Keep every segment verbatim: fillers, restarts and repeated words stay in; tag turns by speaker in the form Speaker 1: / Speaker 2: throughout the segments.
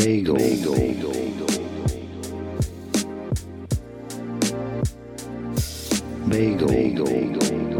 Speaker 1: Bagel. Bagel. Bagel. Bagel.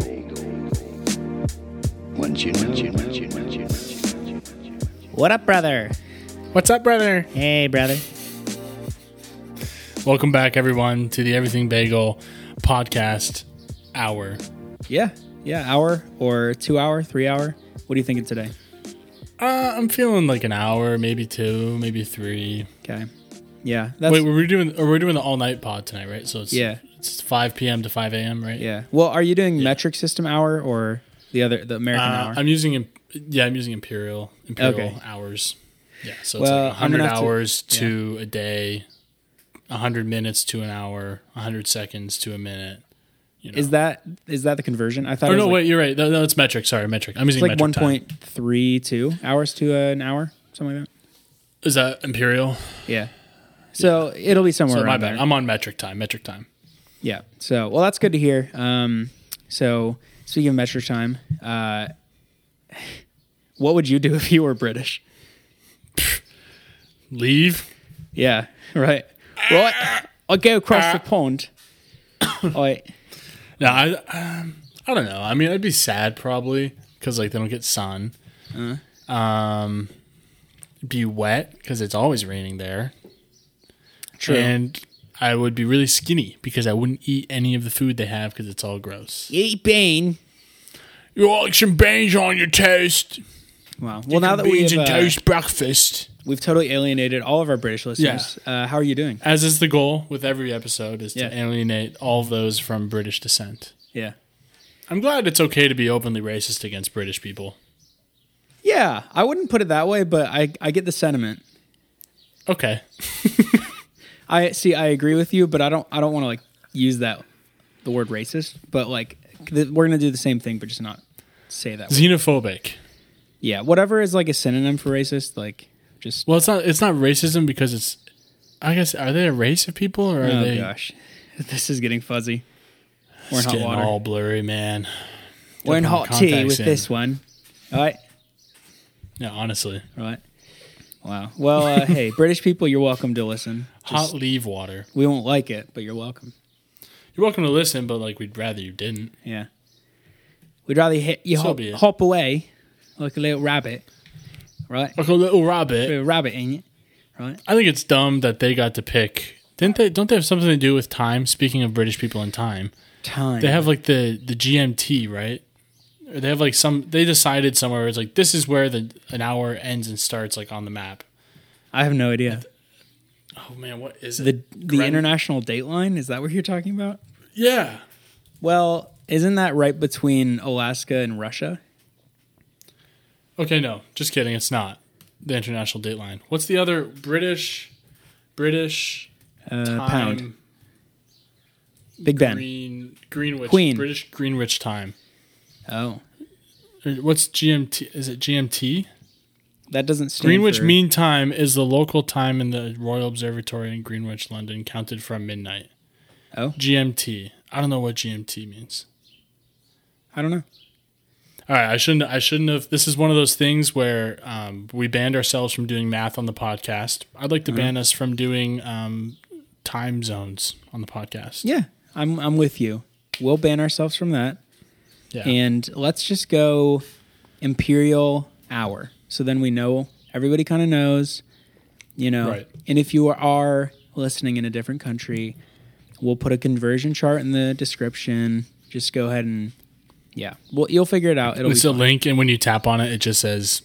Speaker 1: Once you know, you know, you know, you know.
Speaker 2: What up, brother?
Speaker 3: What's up, brother?
Speaker 2: Hey, brother.
Speaker 3: Welcome back, everyone, to the Everything Bagel podcast hour.
Speaker 2: Yeah, yeah, hour or two hour, three hour. What are you thinking today?
Speaker 3: Uh, I'm feeling like an hour, maybe two, maybe three.
Speaker 2: Okay. Yeah. That's,
Speaker 3: Wait, we're doing or we're doing the all night pod tonight, right? So it's
Speaker 2: Yeah.
Speaker 3: it's five p.m. to five a.m., right?
Speaker 2: Yeah. Well, are you doing metric system hour or the other, the American
Speaker 3: Uh,
Speaker 2: hour?
Speaker 3: I'm using im- yeah, I'm using imperial imperial
Speaker 2: Okay.
Speaker 3: hours. Yeah, so
Speaker 2: Well,
Speaker 3: it's like
Speaker 2: I'm gonna
Speaker 3: one hundred
Speaker 2: have to-
Speaker 3: hours to, a day, one hundred minutes to an hour, one hundred seconds to a minute. You know.
Speaker 2: Is that is that the conversion? I thought
Speaker 3: Oh
Speaker 2: it was
Speaker 3: no,
Speaker 2: like,
Speaker 3: wait, you're right. No, no, it's metric. Sorry, metric. I'm
Speaker 2: it's
Speaker 3: using
Speaker 2: like
Speaker 3: metric
Speaker 2: one
Speaker 3: time.
Speaker 2: point three two hours to an hour, something like that.
Speaker 3: Is that imperial?
Speaker 2: Yeah. So it'll be somewhere
Speaker 3: So my
Speaker 2: around
Speaker 3: bad.
Speaker 2: there.
Speaker 3: I'm on metric time. Metric time.
Speaker 2: Yeah. So, well, that's good to hear. Um, so, speaking of metric time, uh, what would you do if you were British?
Speaker 3: Leave.
Speaker 2: Yeah. Right. Right. I'll go across the pond. Right.
Speaker 3: No, I, um, I don't know. I mean, I'd be sad probably because like they don't get sun.
Speaker 2: Uh,
Speaker 3: Um, be wet because it's always raining there.
Speaker 2: True.
Speaker 3: And I would be really skinny because I wouldn't eat any of the food they have because it's all gross.
Speaker 2: Eat bean.
Speaker 3: You like some beans on your toast?
Speaker 2: Wow. Well, now that
Speaker 3: beans
Speaker 2: we've
Speaker 3: and
Speaker 2: uh,
Speaker 3: toast breakfast.
Speaker 2: we've totally alienated all of our British listeners. Uh, how are you doing?
Speaker 3: As is the goal with every episode, is
Speaker 2: Yeah.
Speaker 3: to alienate all of those from British descent.
Speaker 2: Yeah.
Speaker 3: I'm glad it's okay to be openly racist against British people.
Speaker 2: Yeah. I wouldn't put it that way, but I I get the sentiment.
Speaker 3: Okay.
Speaker 2: I see. I agree with you, but I don't. I don't want to like use that the word racist. But like, th- we're gonna do the same thing, but just not say that. Word.
Speaker 3: Xenophobic.
Speaker 2: Yeah, whatever is like a synonym for racist, like just.
Speaker 3: Well, it's not. It's not racism because it's. I guess are they a race of people or are
Speaker 2: Oh
Speaker 3: they?
Speaker 2: gosh, this is getting fuzzy. We're in
Speaker 3: It's
Speaker 2: hot
Speaker 3: getting
Speaker 2: water.
Speaker 3: all blurry, man.
Speaker 2: We're in
Speaker 3: Gotta
Speaker 2: hot
Speaker 3: put
Speaker 2: tea
Speaker 3: contacts
Speaker 2: with
Speaker 3: in.
Speaker 2: this one. All right,
Speaker 3: Yeah, honestly,
Speaker 2: right. Wow. Well, uh, hey, British people, you're welcome to listen.
Speaker 3: hot
Speaker 2: Just,
Speaker 3: leave water.
Speaker 2: we won't like it, but you're welcome.
Speaker 3: You're welcome to listen, but like we'd rather you didn't.
Speaker 2: Yeah. We'd rather hit you
Speaker 3: So
Speaker 2: hop,
Speaker 3: be it.
Speaker 2: hop away like a little rabbit, right?
Speaker 3: Like a little rabbit.
Speaker 2: A rabbit, ain't it? Right.
Speaker 3: I think it's dumb that they got to pick. Didn't they? Don't they have something to do with time? Speaking of British people and time,
Speaker 2: Time.
Speaker 3: they have like the the G M T, right? Or they have like some. They decided somewhere where it's like this is where the an hour ends and starts, like on the map.
Speaker 2: I have no idea.
Speaker 3: Oh man, what is
Speaker 2: The
Speaker 3: it?
Speaker 2: the
Speaker 3: Gren-
Speaker 2: international dateline, is that what you're talking about?
Speaker 3: Yeah.
Speaker 2: Well, isn't that right between Alaska and Russia?
Speaker 3: Okay, no, just kidding. It's not the international dateline. What's the other British British
Speaker 2: Uh,
Speaker 3: time?
Speaker 2: pound. Big Ben.
Speaker 3: Green Greenwich
Speaker 2: Queen.
Speaker 3: British Greenwich time.
Speaker 2: Oh,
Speaker 3: Or what's G M T? Is it G M T?
Speaker 2: that doesn't stand
Speaker 3: Greenwich
Speaker 2: for,
Speaker 3: Mean Time is the local time in the Royal Observatory in Greenwich, London, counted from midnight.
Speaker 2: Oh,
Speaker 3: G M T. I don't know what G M T means.
Speaker 2: I don't know.
Speaker 3: All right, I shouldn't. I shouldn't have. This is one of those things where um, we banned ourselves from doing math on the podcast. I'd like to
Speaker 2: Uh-huh.
Speaker 3: ban us from doing um, time zones on the podcast.
Speaker 2: Yeah, I'm I'm with you. We'll ban ourselves from that,
Speaker 3: Yeah.
Speaker 2: and let's just go imperial hour. So then we know, everybody kind of knows, you know.
Speaker 3: Right.
Speaker 2: And if you are listening in a different country, we'll put a conversion chart in the description. Just go ahead and, yeah, well, you'll figure it out. It'll
Speaker 3: It's
Speaker 2: be
Speaker 3: a
Speaker 2: fine.
Speaker 3: link, and when you tap on it, it just says,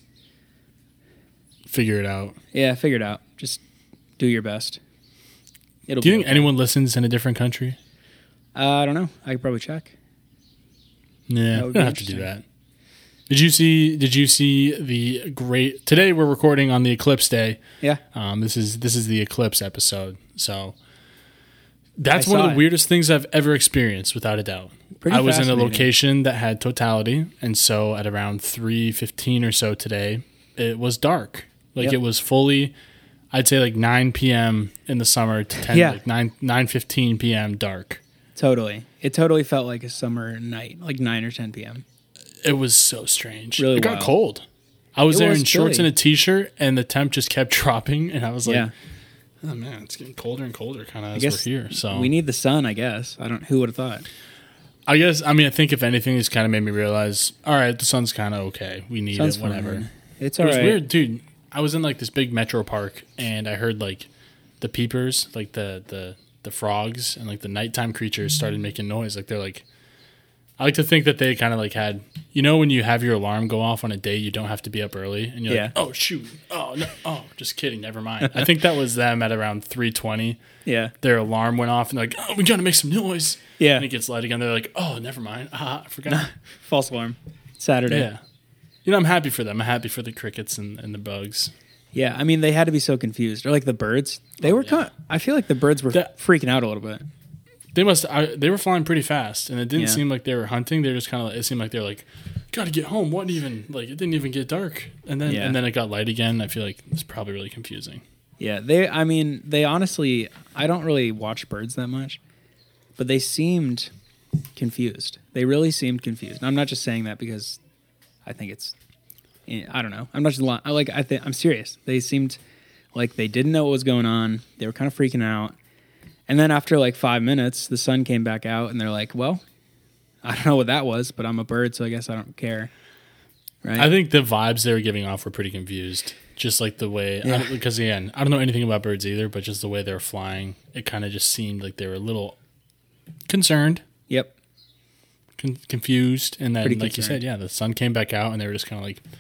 Speaker 3: "Figure it out."
Speaker 2: Yeah, figure it out. Just do your best. It'll
Speaker 3: Do you
Speaker 2: be
Speaker 3: think
Speaker 2: okay.
Speaker 3: anyone listens in a different country?
Speaker 2: Uh, I don't know. I could probably check.
Speaker 3: Yeah,
Speaker 2: That
Speaker 3: we
Speaker 2: would
Speaker 3: don't
Speaker 2: be
Speaker 3: have to do
Speaker 2: interesting.
Speaker 3: that. Did you see? Did you see the great? Today we're recording on the eclipse day.
Speaker 2: Yeah.
Speaker 3: Um, this is this is the eclipse episode. So that's
Speaker 2: I
Speaker 3: one
Speaker 2: saw
Speaker 3: of the
Speaker 2: it.
Speaker 3: weirdest things I've ever experienced, without a doubt.
Speaker 2: Pretty
Speaker 3: I was in a
Speaker 2: fascinating.
Speaker 3: location that had totality, and so at around three fifteen or so today, it was dark. Like
Speaker 2: Yep.
Speaker 3: it was fully, I'd say like nine p.m. in the summer to ten,
Speaker 2: Yeah.
Speaker 3: like nine nine fifteen p.m. dark.
Speaker 2: Totally. It totally felt like a summer night, like nine or ten p.m.
Speaker 3: It was so strange.
Speaker 2: Really
Speaker 3: it got
Speaker 2: wild.
Speaker 3: cold. I was
Speaker 2: It
Speaker 3: there
Speaker 2: was
Speaker 3: in shorts
Speaker 2: chilly.
Speaker 3: and a t-shirt, and the temp just kept dropping, and I was like,
Speaker 2: Yeah.
Speaker 3: "Oh man, it's getting colder and colder, kind of as
Speaker 2: guess
Speaker 3: we're here." So
Speaker 2: We need the sun, I guess. I don't. Who would have thought?
Speaker 3: I guess I mean I think if anything, it's kind of made me realize, all right, the sun's kind of okay. We need
Speaker 2: Sun's
Speaker 3: it, whatever.
Speaker 2: fine. It's
Speaker 3: It
Speaker 2: all
Speaker 3: was
Speaker 2: right.
Speaker 3: weird, dude. I was in like this big metro park, and I heard like the peepers, like the the the frogs, and like the nighttime creatures started making noise. Like they're like, I like to think that they kind of like had, you know, when you have your alarm go off on a day you don't have to be up early, and you're
Speaker 2: Yeah.
Speaker 3: like, oh shoot, oh no, oh just kidding, never mind. I think that was them at around three twenty.
Speaker 2: Yeah.
Speaker 3: Their alarm went off, and they're like, oh, we gotta make some noise.
Speaker 2: Yeah.
Speaker 3: And it gets light again. They're like, oh, never mind. Ah, I forgot.
Speaker 2: False alarm. Saturday.
Speaker 3: Yeah. You know, I'm happy for them. I'm happy for the crickets and, and the bugs.
Speaker 2: Yeah, I mean, they had to be so confused. Or like the birds. They were
Speaker 3: yeah.
Speaker 2: kind of, I feel like the birds were
Speaker 3: That-
Speaker 2: freaking out a little bit.
Speaker 3: They must. I, they were flying pretty fast, and it didn't
Speaker 2: Yeah.
Speaker 3: seem like they were hunting. They were just kind of. It seemed like they were like, "Gotta get home." What even? Like it didn't even get dark, and then
Speaker 2: Yeah.
Speaker 3: and then it got light again. I feel like it's probably really confusing.
Speaker 2: Yeah, they, I mean, they honestly, I don't really watch birds that much, but they seemed confused. They really seemed confused. And I'm not just saying that because I think it's, I don't know. I'm not just lying. I like, I think, I'm serious. They seemed like they didn't know what was going on. They were kind of freaking out. And then after like five minutes, the sun came back out and they're like, well, I don't know what that was, but I'm a bird, so I guess I don't care. Right?
Speaker 3: I think the vibes they were giving off were pretty confused. Just like the way,
Speaker 2: Yeah.
Speaker 3: I don't- because again, I don't know anything about birds either, but just the way they were flying, it kind of just seemed like they were a little concerned,
Speaker 2: Yep.
Speaker 3: con- confused, and then,
Speaker 2: Pretty
Speaker 3: like you
Speaker 2: concerned.
Speaker 3: said, yeah, the sun came back out, and they were just kind of like,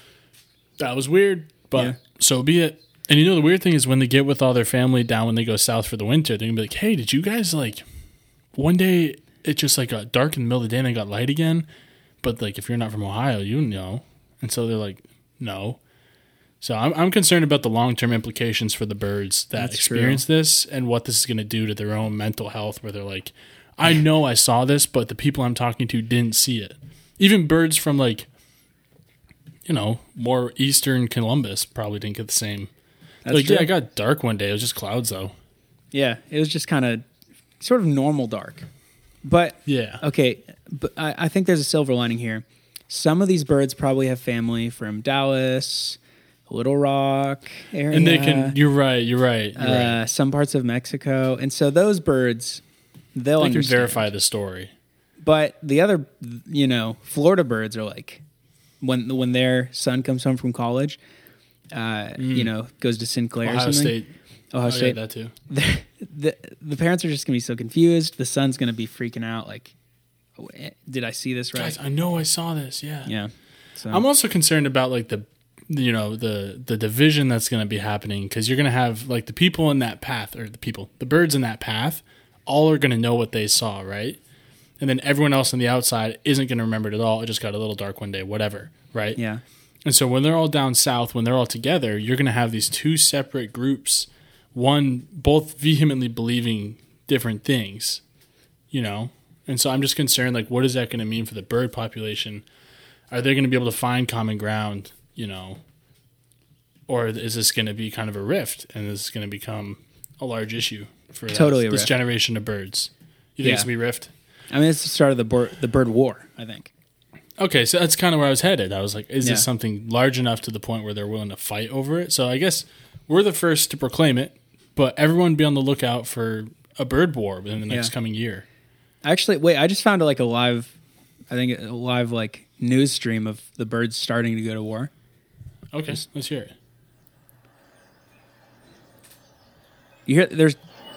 Speaker 3: "That was weird," but
Speaker 2: Yeah.
Speaker 3: so be it. And you know, the weird thing is when they get with all their family down when they go south for the winter, they're gonna be like, "Hey, did you guys like one day it just like got dark in the middle of the day and then got light again?" But like, if you're not from Ohio, you know, and so they're like, "No." So I'm I'm concerned about the long term implications for the birds that
Speaker 2: That's
Speaker 3: experience this and what this is going to do to their own mental health. Where they're like, I know I saw this, but the people I'm talking to didn't see it. Even birds from like, you know, more eastern Columbus probably didn't get the same.
Speaker 2: That's
Speaker 3: like,
Speaker 2: true.
Speaker 3: yeah, I got dark one day. It was just clouds though.
Speaker 2: Yeah, it was just kind of sort of normal dark. But
Speaker 3: Yeah.
Speaker 2: okay, but I, I think there's a silver lining here. Some of these birds probably have family from Dallas, Little Rock area,
Speaker 3: And they can. You're right. You're right. You're
Speaker 2: uh,
Speaker 3: right.
Speaker 2: some parts of Mexico, and so those birds, they'll
Speaker 3: They can
Speaker 2: understand.
Speaker 3: verify the story.
Speaker 2: But the other, you know, Florida birds are like when when their son comes home from college, uh, you know, goes to Sinclair or
Speaker 3: Mm. Ohio
Speaker 2: something.
Speaker 3: State.
Speaker 2: Ohio
Speaker 3: Oh, yeah,
Speaker 2: State.
Speaker 3: that too.
Speaker 2: the, the the parents are just gonna be so confused. The son's gonna be freaking out. Like, oh, eh, did I see this right?
Speaker 3: Guys, I know I saw this. Yeah.
Speaker 2: Yeah. So
Speaker 3: I'm also concerned about like the, you know, the the division that's going to be happening because you're going to have like the people in that path or the people, the birds in that path, all are going to know what they saw, right? And then everyone else on the outside isn't going to remember it at all. It just got a little dark one day, whatever, right?
Speaker 2: yeah,
Speaker 3: And so when they're all down south, when they're all together, you're going to have these two separate groups, one both vehemently believing different things, you know? And so I'm just concerned, like, what is that going to mean for the bird population? Are they going to be able to find common ground, you know? Or is this going to be kind of a rift and this is going to become a large issue for that-
Speaker 2: Totally a
Speaker 3: this
Speaker 2: rift.
Speaker 3: generation of birds? You think it's
Speaker 2: Yeah.
Speaker 3: going to be rift?
Speaker 2: I mean, it's the start of the bird the bird war. I think.
Speaker 3: Okay, so that's kind of where I was headed. I was like, is
Speaker 2: Yeah.
Speaker 3: this something large enough to the point where they're willing to fight over it? So I guess we're the first to proclaim it, but everyone be on the lookout for a bird war within the next
Speaker 2: Yeah.
Speaker 3: coming year.
Speaker 2: Actually, wait, I just found like a live, I think a live like news stream of the birds starting to go to war.
Speaker 3: Okay, let's hear it.
Speaker 2: You hear? There's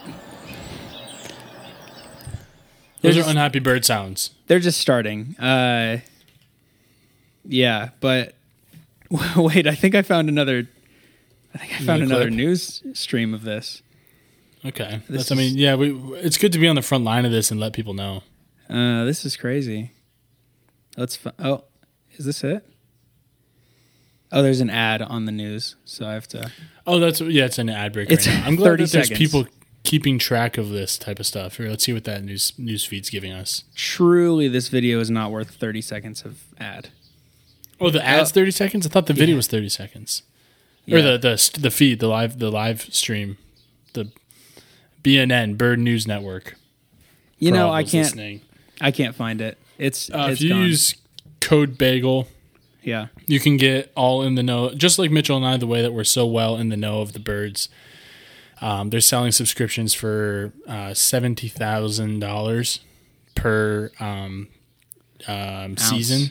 Speaker 3: Those
Speaker 2: They're
Speaker 3: are
Speaker 2: just-
Speaker 3: unhappy bird sounds.
Speaker 2: they're just starting. Uh, yeah, but wait, I think I found another. I think I found
Speaker 3: Another
Speaker 2: another
Speaker 3: clip?
Speaker 2: news stream of this.
Speaker 3: Okay,
Speaker 2: This
Speaker 3: that's, I mean,
Speaker 2: is-
Speaker 3: yeah, we, it's good to be on the front line of this and let people know.
Speaker 2: Uh, this is crazy. Let's. Fi- oh, is this it? Oh, there's an ad on the news, so I have to.
Speaker 3: Oh, that's yeah, it's an ad break
Speaker 2: It's
Speaker 3: right now. I'm glad
Speaker 2: thirty
Speaker 3: that there's
Speaker 2: seconds.
Speaker 3: people keeping track of this type of stuff. Here, let's see what that news news feed's giving us.
Speaker 2: Truly, this video is not worth thirty seconds of ad.
Speaker 3: Oh, the ad's
Speaker 2: Uh,
Speaker 3: thirty seconds. I thought the video
Speaker 2: yeah.
Speaker 3: was thirty seconds.
Speaker 2: Yeah.
Speaker 3: Or the, the the feed, the live the live stream, the B N N Bird News Network.
Speaker 2: You
Speaker 3: for
Speaker 2: know,
Speaker 3: all
Speaker 2: I
Speaker 3: those
Speaker 2: can't.
Speaker 3: listening.
Speaker 2: I can't find it. It's
Speaker 3: Uh,
Speaker 2: it's
Speaker 3: if you
Speaker 2: gone.
Speaker 3: use code BAGEL,
Speaker 2: Yeah.
Speaker 3: You can get all in the know, just like Mitchell and I, the way that we're so well in the know of the birds. Um, they're selling subscriptions for uh, seventy thousand dollars per um, um, season.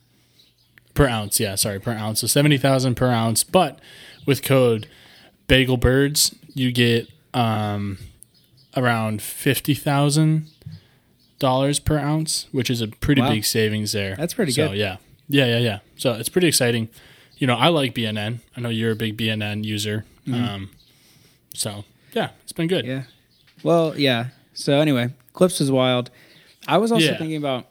Speaker 3: Per ounce, yeah, sorry, per ounce. So seventy thousand dollars per ounce. But with code Bagel Birds, you get um, around fifty thousand dollars per ounce, which is a pretty
Speaker 2: Wow.
Speaker 3: big savings there.
Speaker 2: That's pretty
Speaker 3: so,
Speaker 2: good.
Speaker 3: yeah. Yeah, yeah, yeah. So it's pretty exciting. You know, I like B N N. I know you're a big B N N user.
Speaker 2: Mm-hmm.
Speaker 3: Um, so, yeah, it's been good.
Speaker 2: Yeah. Well, yeah. So anyway, Clips was wild. I was also
Speaker 3: Yeah.
Speaker 2: thinking about.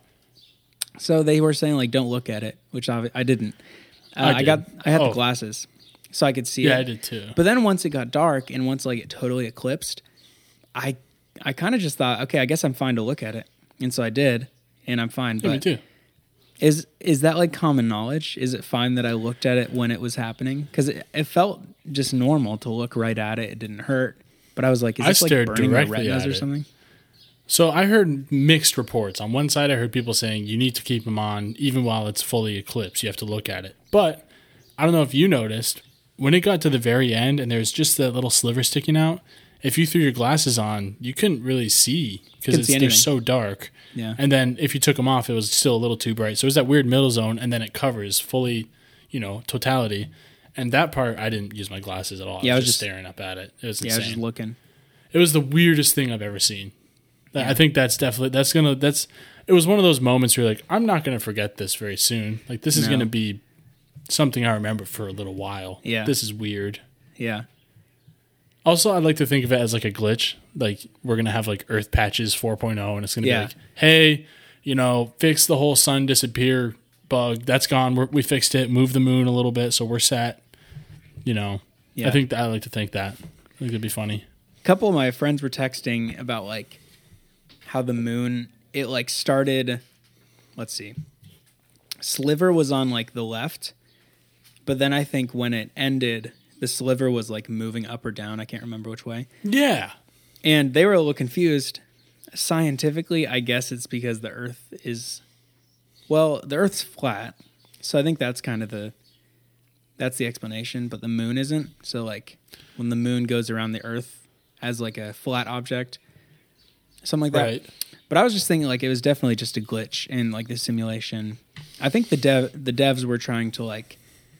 Speaker 2: So they were saying like, don't look at it, which I, I didn't. Uh,
Speaker 3: I
Speaker 2: I,
Speaker 3: did.
Speaker 2: got. I had
Speaker 3: Oh.
Speaker 2: the glasses, so I could see
Speaker 3: Yeah,
Speaker 2: it.
Speaker 3: I did too.
Speaker 2: But then once it got dark and once like it totally eclipsed, I I kind of just thought, okay, I guess I'm fine to look at it, and so I did, and I'm fine.
Speaker 3: Yeah,
Speaker 2: but
Speaker 3: me too.
Speaker 2: Is is that like common knowledge? Is it fine that I looked at it when it was happening? Because it, it felt just normal to look right at it. It didn't hurt. But I was like, is
Speaker 3: I
Speaker 2: this like
Speaker 3: stared
Speaker 2: burning my
Speaker 3: directly
Speaker 2: retinas
Speaker 3: at
Speaker 2: or
Speaker 3: it.
Speaker 2: something?
Speaker 3: So I heard mixed reports. On one side, I heard people saying you need to keep them on even while it's fully eclipsed. You have to look at it. But I don't know if you noticed, when it got to the very end and there's just that little sliver sticking out, if you threw your glasses on, you couldn't really see because
Speaker 2: Couldn't see
Speaker 3: they're
Speaker 2: anything.
Speaker 3: so dark.
Speaker 2: Yeah.
Speaker 3: And then if you took them off, it was still a little too bright. So it was that weird middle zone, and then it covers fully, you know, totality. And that part, I didn't use my glasses at all.
Speaker 2: Yeah,
Speaker 3: I was just staring up at it. It was
Speaker 2: Yeah, I was
Speaker 3: insane.
Speaker 2: just looking.
Speaker 3: It was the weirdest thing I've ever seen. I think that's definitely that's gonna that's. It was one of those moments where you're like, I'm not gonna forget this very soon. Like this is
Speaker 2: No.
Speaker 3: gonna be something I remember for a little while.
Speaker 2: Yeah.
Speaker 3: This is weird.
Speaker 2: Yeah.
Speaker 3: Also, I'd like to think of it as like a glitch. Like we're gonna have like Earth Patches four point oh, and it's gonna
Speaker 2: Yeah.
Speaker 3: be like, hey, you know, fix the whole sun disappear bug. That's gone. We're, we fixed it. Move the moon a little bit, so we're set. You know,
Speaker 2: Yeah.
Speaker 3: I think that, I like to think that. I think it'd be funny.
Speaker 2: A couple of my friends were texting about like how the moon, it like started, let's see, sliver was on like the left, but then I think when it ended, the sliver was like moving up or down. I can't remember which way.
Speaker 3: Yeah.
Speaker 2: And they were a little confused. Scientifically, I guess it's because the Earth is, well, the Earth's flat. So I think that's kind of the, that's the explanation, but the moon isn't. So like when the moon goes around the Earth as like a flat object, something like that.
Speaker 3: Right.
Speaker 2: But I was just thinking like it was definitely just a glitch in like the simulation. I think the dev the devs were trying to like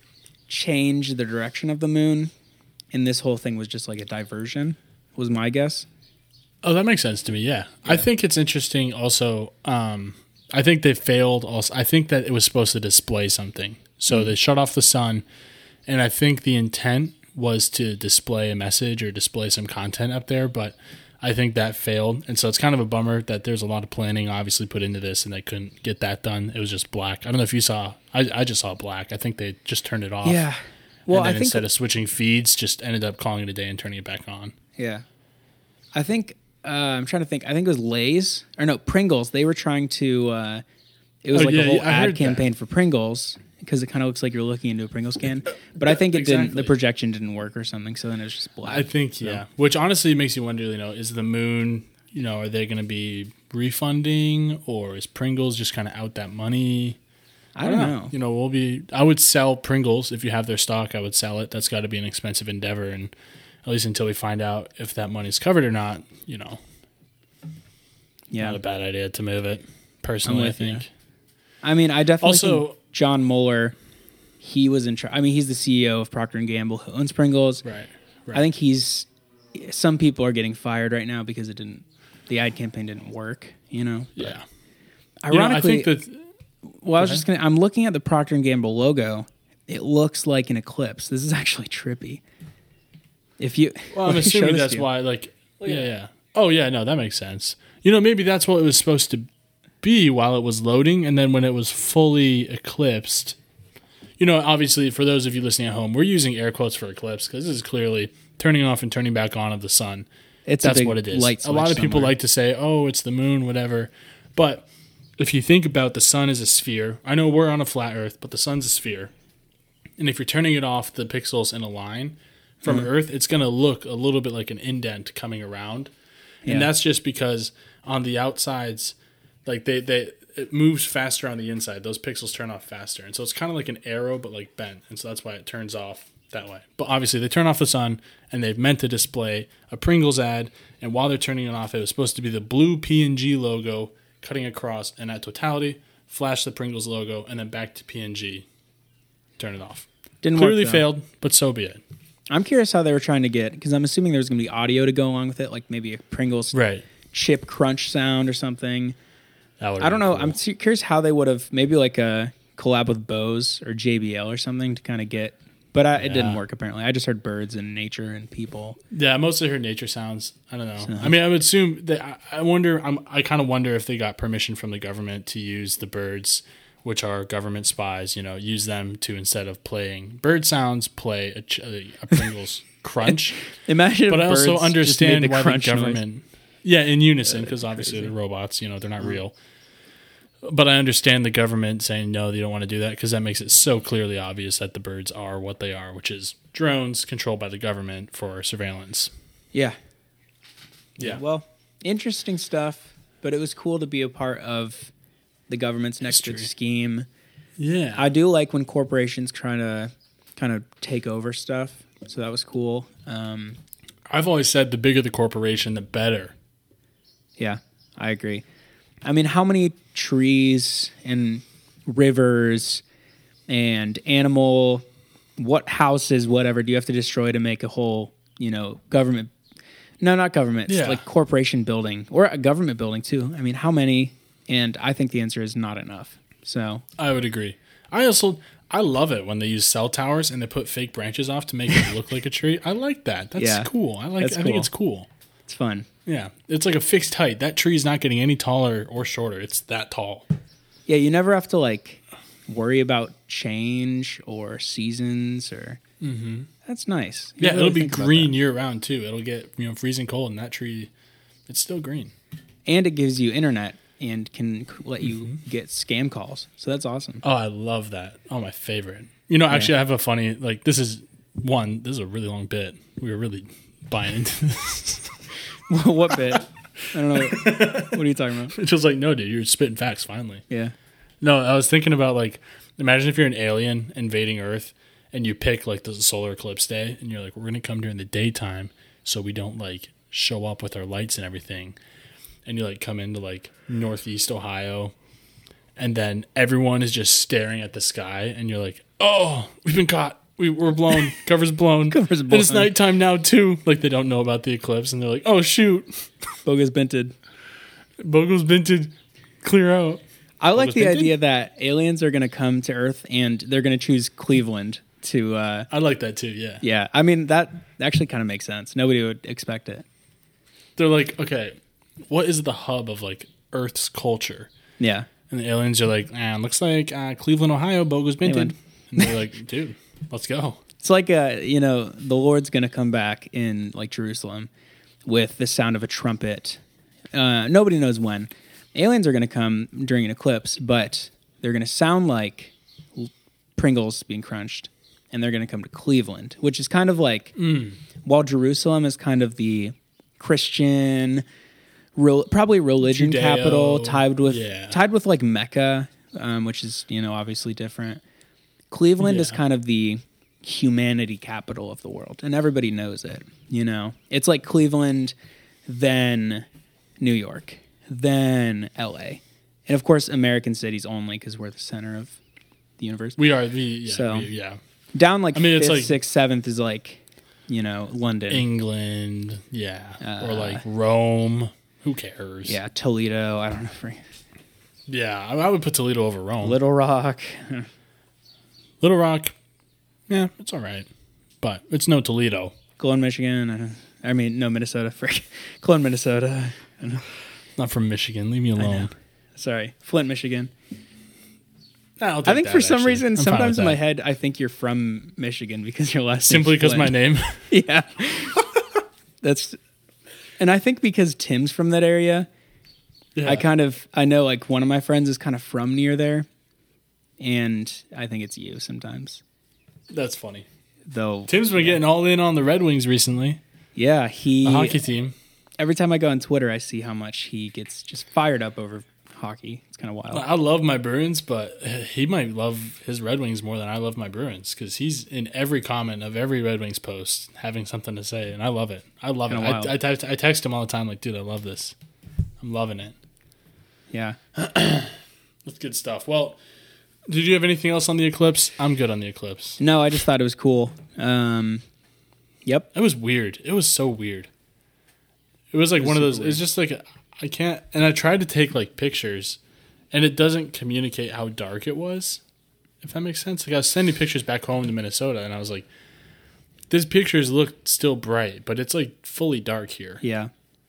Speaker 2: change the direction of the moon, and this whole thing was just like a diversion, was my guess.
Speaker 3: Oh, that makes sense to me. Yeah. I think it's interesting also. Um, I think they failed also. I think that it was supposed to display something. So they shut off the sun, and I think the intent was to display a message or display some content up there, but I think that failed. And so it's kind of a bummer that there's a lot of planning obviously put into this and they couldn't get that done. It was just black. I don't know if you saw, I, I just saw black. I think they just turned it off.
Speaker 2: Yeah. Well,
Speaker 3: and then
Speaker 2: I think
Speaker 3: instead of switching feeds, just ended up calling it a day and turning it back on.
Speaker 2: Yeah. I think, uh, I'm trying to think, I think it was Lay's, or no, Pringles. They were trying to, uh, it was
Speaker 3: Oh,
Speaker 2: like
Speaker 3: yeah,
Speaker 2: a whole
Speaker 3: yeah, I heard
Speaker 2: ad campaign for Pringles, because it kind of looks like you're looking into a Pringles can. But I think it didn't,
Speaker 3: Exactly.
Speaker 2: the projection didn't work or something, so then it was just black.
Speaker 3: I think, yeah. Which honestly makes you wonder, you know, is the moon, you know, are they going to be refunding or is Pringles just kind of out that money?
Speaker 2: I don't know.
Speaker 3: You know, we'll be, I would sell Pringles if you have their stock. I would sell it. That's got to be an expensive endeavor. And at least until we find out if that money's covered or not, you know,
Speaker 2: Yeah.
Speaker 3: not a bad idea to move it. Personally, I
Speaker 2: with you.
Speaker 3: think.
Speaker 2: I mean, I definitely
Speaker 3: Also-
Speaker 2: think John Mueller, he was in charge. I mean, he's the C E O of Procter and Gamble, who owns Pringles.
Speaker 3: Right. Right.
Speaker 2: I think he's, some people are getting fired right now because it didn't, the ad campaign didn't work, you know?
Speaker 3: yeah. You know, I
Speaker 2: Ironically,
Speaker 3: think that,
Speaker 2: well, I was
Speaker 3: Go
Speaker 2: just gonna. I'm looking at the Procter and Gamble logo. It looks like an eclipse. This is actually trippy. If you,
Speaker 3: well, I'm
Speaker 2: let me show
Speaker 3: assuming
Speaker 2: this
Speaker 3: that's
Speaker 2: to you.
Speaker 3: why, like, yeah, yeah. Oh, yeah, no, that makes sense. You know, maybe that's what it was supposed to be while it was loading, and then when it was fully eclipsed, you know, obviously, for those of you listening at home, we're using air quotes for eclipse because this is clearly turning off and turning back on of the sun.
Speaker 2: It's a
Speaker 3: That's
Speaker 2: big
Speaker 3: what it is.
Speaker 2: light
Speaker 3: A lot of
Speaker 2: switch
Speaker 3: people
Speaker 2: somewhere.
Speaker 3: like to say, oh, it's the moon, whatever. But if you think about the sun as a sphere, I know we're on a flat Earth, but the sun's a sphere. And if you're turning it off the pixels in a line from
Speaker 2: Mm-hmm.
Speaker 3: Earth, it's going to look a little bit like an indent coming around.
Speaker 2: Yeah.
Speaker 3: And that's just because on the outsides, like they, they it moves faster on the inside. Those pixels turn off faster, and so it's kind of like an arrow, but like bent, and so that's why it turns off that way. But obviously, they turn off the sun, and they've meant to display a Pringles ad. And while they're turning it off, it was supposed to be the blue P N G logo cutting across, and at totality, flash the Pringles logo, and then back to P N G. Turn it off.
Speaker 2: Didn't
Speaker 3: Clearly
Speaker 2: work, though.
Speaker 3: failed, but so be it.
Speaker 2: I'm curious how they were trying to get, because I'm assuming there was going to be audio to go along with it, like maybe a Pringles
Speaker 3: Right.
Speaker 2: chip crunch sound or something.
Speaker 3: That would've
Speaker 2: I don't
Speaker 3: been
Speaker 2: know.
Speaker 3: cool.
Speaker 2: I'm cu- curious how they would have, maybe like a collab with Bose or J B L or something to kind of get, but I, it didn't
Speaker 3: Yeah.
Speaker 2: work apparently. I just heard birds and nature and people.
Speaker 3: Yeah, I mostly heard nature sounds. I don't know.
Speaker 2: So-
Speaker 3: I mean, I would assume that. I, I wonder. I'm, I kind of wonder if they got permission from the government to use the birds, which are government spies. You know, use them to, instead of playing bird sounds, play a, ch- a Pringles crunch.
Speaker 2: Imagine if
Speaker 3: But I also
Speaker 2: birds just
Speaker 3: understand
Speaker 2: made the
Speaker 3: why the
Speaker 2: crunch noise.
Speaker 3: government. Yeah, in unison, because obviously they're robots. You know, they're not real. But I understand the government saying no, you don't want to do that, because that makes it so clearly obvious that the birds are what they are, which is drones controlled by the government for surveillance.
Speaker 2: Yeah.
Speaker 3: Yeah.
Speaker 2: Well, interesting stuff, but it was cool to be a part of the government's next big
Speaker 3: History.
Speaker 2: scheme.
Speaker 3: Yeah.
Speaker 2: I do like when corporations trying to kind of take over stuff, so that was cool. Um,
Speaker 3: I've always said the bigger the corporation, the better.
Speaker 2: yeah, I agree. I mean, how many trees and rivers and animal, what houses, whatever, do you have to destroy to make a whole, you know, government? No, not government.
Speaker 3: Yeah.
Speaker 2: It's like corporation building or a government building too. I mean, how many? And I think the answer is not enough. So
Speaker 3: I would agree. I also I love it when they use cell towers and they put fake branches off to make it look like a tree. I like that. That's
Speaker 2: Yeah.
Speaker 3: cool. I like.
Speaker 2: That's
Speaker 3: I think
Speaker 2: cool.
Speaker 3: it's cool.
Speaker 2: it's fun.
Speaker 3: Yeah, it's like a fixed height. That tree's not getting any taller or shorter. It's that tall.
Speaker 2: Yeah, you never have to like worry about change or seasons or. Mm-hmm. That's nice. You
Speaker 3: Yeah,
Speaker 2: really
Speaker 3: it'll be
Speaker 2: think about
Speaker 3: green
Speaker 2: that.
Speaker 3: year round too. It'll get you know freezing cold, and that tree, it's still green.
Speaker 2: And it gives you internet and can c- let you
Speaker 3: Mm-hmm.
Speaker 2: get scam calls. So that's awesome.
Speaker 3: Oh, I love that. Oh, my favorite. You know, actually, I have a funny like. This is one. This is a really long bit. We were really buying into this.
Speaker 2: What bit? I don't know. What are you talking about?
Speaker 3: It's just like, no, dude, you're spitting facts finally.
Speaker 2: Yeah.
Speaker 3: No, I was thinking about like, imagine if you're an alien invading Earth and you pick like the solar eclipse day, and you're like, we're gonna come during the daytime so we don't like show up with our lights and everything, and you like come into like Northeast Ohio, and then everyone is just staring at the sky, and you're like, oh, we've been caught. We, we're blown. Cover's blown.
Speaker 2: Cover's
Speaker 3: And it's
Speaker 2: blown.
Speaker 3: nighttime now too. Like they don't know about the eclipse, and they're like, oh shoot,
Speaker 2: Bogus Bented.
Speaker 3: Bogo's been to clear out.
Speaker 2: I like
Speaker 3: Bogus
Speaker 2: the
Speaker 3: Bented?
Speaker 2: idea that aliens are going to come to Earth and they're going to choose Cleveland to. Uh,
Speaker 3: I like that too. Yeah.
Speaker 2: yeah, I mean that actually kind of makes sense. Nobody would expect it.
Speaker 3: They're like, okay, what is the hub of like Earth's culture?
Speaker 2: Yeah.
Speaker 3: And the aliens are like, ah, looks like uh, Cleveland, Ohio, Bogo's minted. And they're like, dude, let's go.
Speaker 2: It's like uh, you know, the Lord's going to come back in like Jerusalem with the sound of a trumpet. Uh, nobody knows when. Aliens are going to come during an eclipse, but they're going to sound like l- Pringles being crunched, and they're going to come to Cleveland, which is kind of like while Jerusalem is kind of the Christian, real, probably religion
Speaker 3: Judeo,
Speaker 2: capital, tied with
Speaker 3: yeah.
Speaker 2: tied with like Mecca, um, which is you know obviously different. Cleveland is
Speaker 3: Yeah.
Speaker 2: kind of the humanity capital of the world, and everybody knows it. You know, it's like Cleveland, then New York, then L A, and of course American cities only because we're the center of the universe.
Speaker 3: We are the, yeah,
Speaker 2: So-
Speaker 3: we, yeah.
Speaker 2: Down like
Speaker 3: I mean, it's
Speaker 2: fifth,
Speaker 3: like-
Speaker 2: sixth, seventh is like, you know, London.
Speaker 3: England, yeah. or
Speaker 2: Uh,
Speaker 3: like Rome. Who cares?
Speaker 2: Yeah, Toledo. I don't know. for-
Speaker 3: Yeah, I, I would put Toledo over Rome.
Speaker 2: Little Rock.
Speaker 3: Little Rock, yeah, it's all right. But it's no Toledo.
Speaker 2: Cologne, Michigan. I, don't, I mean, no, Minnesota. Frick. Cologne, Minnesota.
Speaker 3: Not from Michigan. Leave me alone.
Speaker 2: Sorry. Flint, Michigan.
Speaker 3: I'll
Speaker 2: I
Speaker 3: take
Speaker 2: think
Speaker 3: that,
Speaker 2: for some
Speaker 3: actually.
Speaker 2: reason,
Speaker 3: I'm fine
Speaker 2: sometimes
Speaker 3: with
Speaker 2: in my
Speaker 3: that.
Speaker 2: head, I think you're from Michigan because your last
Speaker 3: Simply
Speaker 2: name's
Speaker 3: because my
Speaker 2: Flint.
Speaker 3: name.
Speaker 2: Yeah. That's, and I think because Tim's from that area,
Speaker 3: Yeah.
Speaker 2: I kind of, I know like one of my friends is kind of from near there. And I think it's you sometimes.
Speaker 3: That's funny.
Speaker 2: Though,
Speaker 3: Tim's been getting all in on the Red Wings recently.
Speaker 2: yeah, he,
Speaker 3: The hockey team.
Speaker 2: every time I go on Twitter, I see how much he gets just fired up over hockey. It's kind of wild.
Speaker 3: I love my Bruins, but he might love his Red Wings more than I love my Bruins because he's in every comment of every Red Wings post having something to say, and I love it. I love
Speaker 2: Kinda
Speaker 3: it.
Speaker 2: wild.
Speaker 3: I, I, text, I text him all the time like, dude, I love this. I'm loving it.
Speaker 2: Yeah.
Speaker 3: That's good stuff. Well, did you have anything else on the eclipse? I'm good on the eclipse.
Speaker 2: No, I just thought it was cool. Um, yep.
Speaker 3: It was weird. It was so weird. It was like
Speaker 2: It was
Speaker 3: one of those.
Speaker 2: super
Speaker 3: It's just like I can't. And I tried to take like pictures, and it doesn't communicate how dark it was. If that makes sense. Like I was sending pictures back home to Minnesota, and I was like, "These pictures look still bright, but it's like fully dark here."
Speaker 2: Yeah.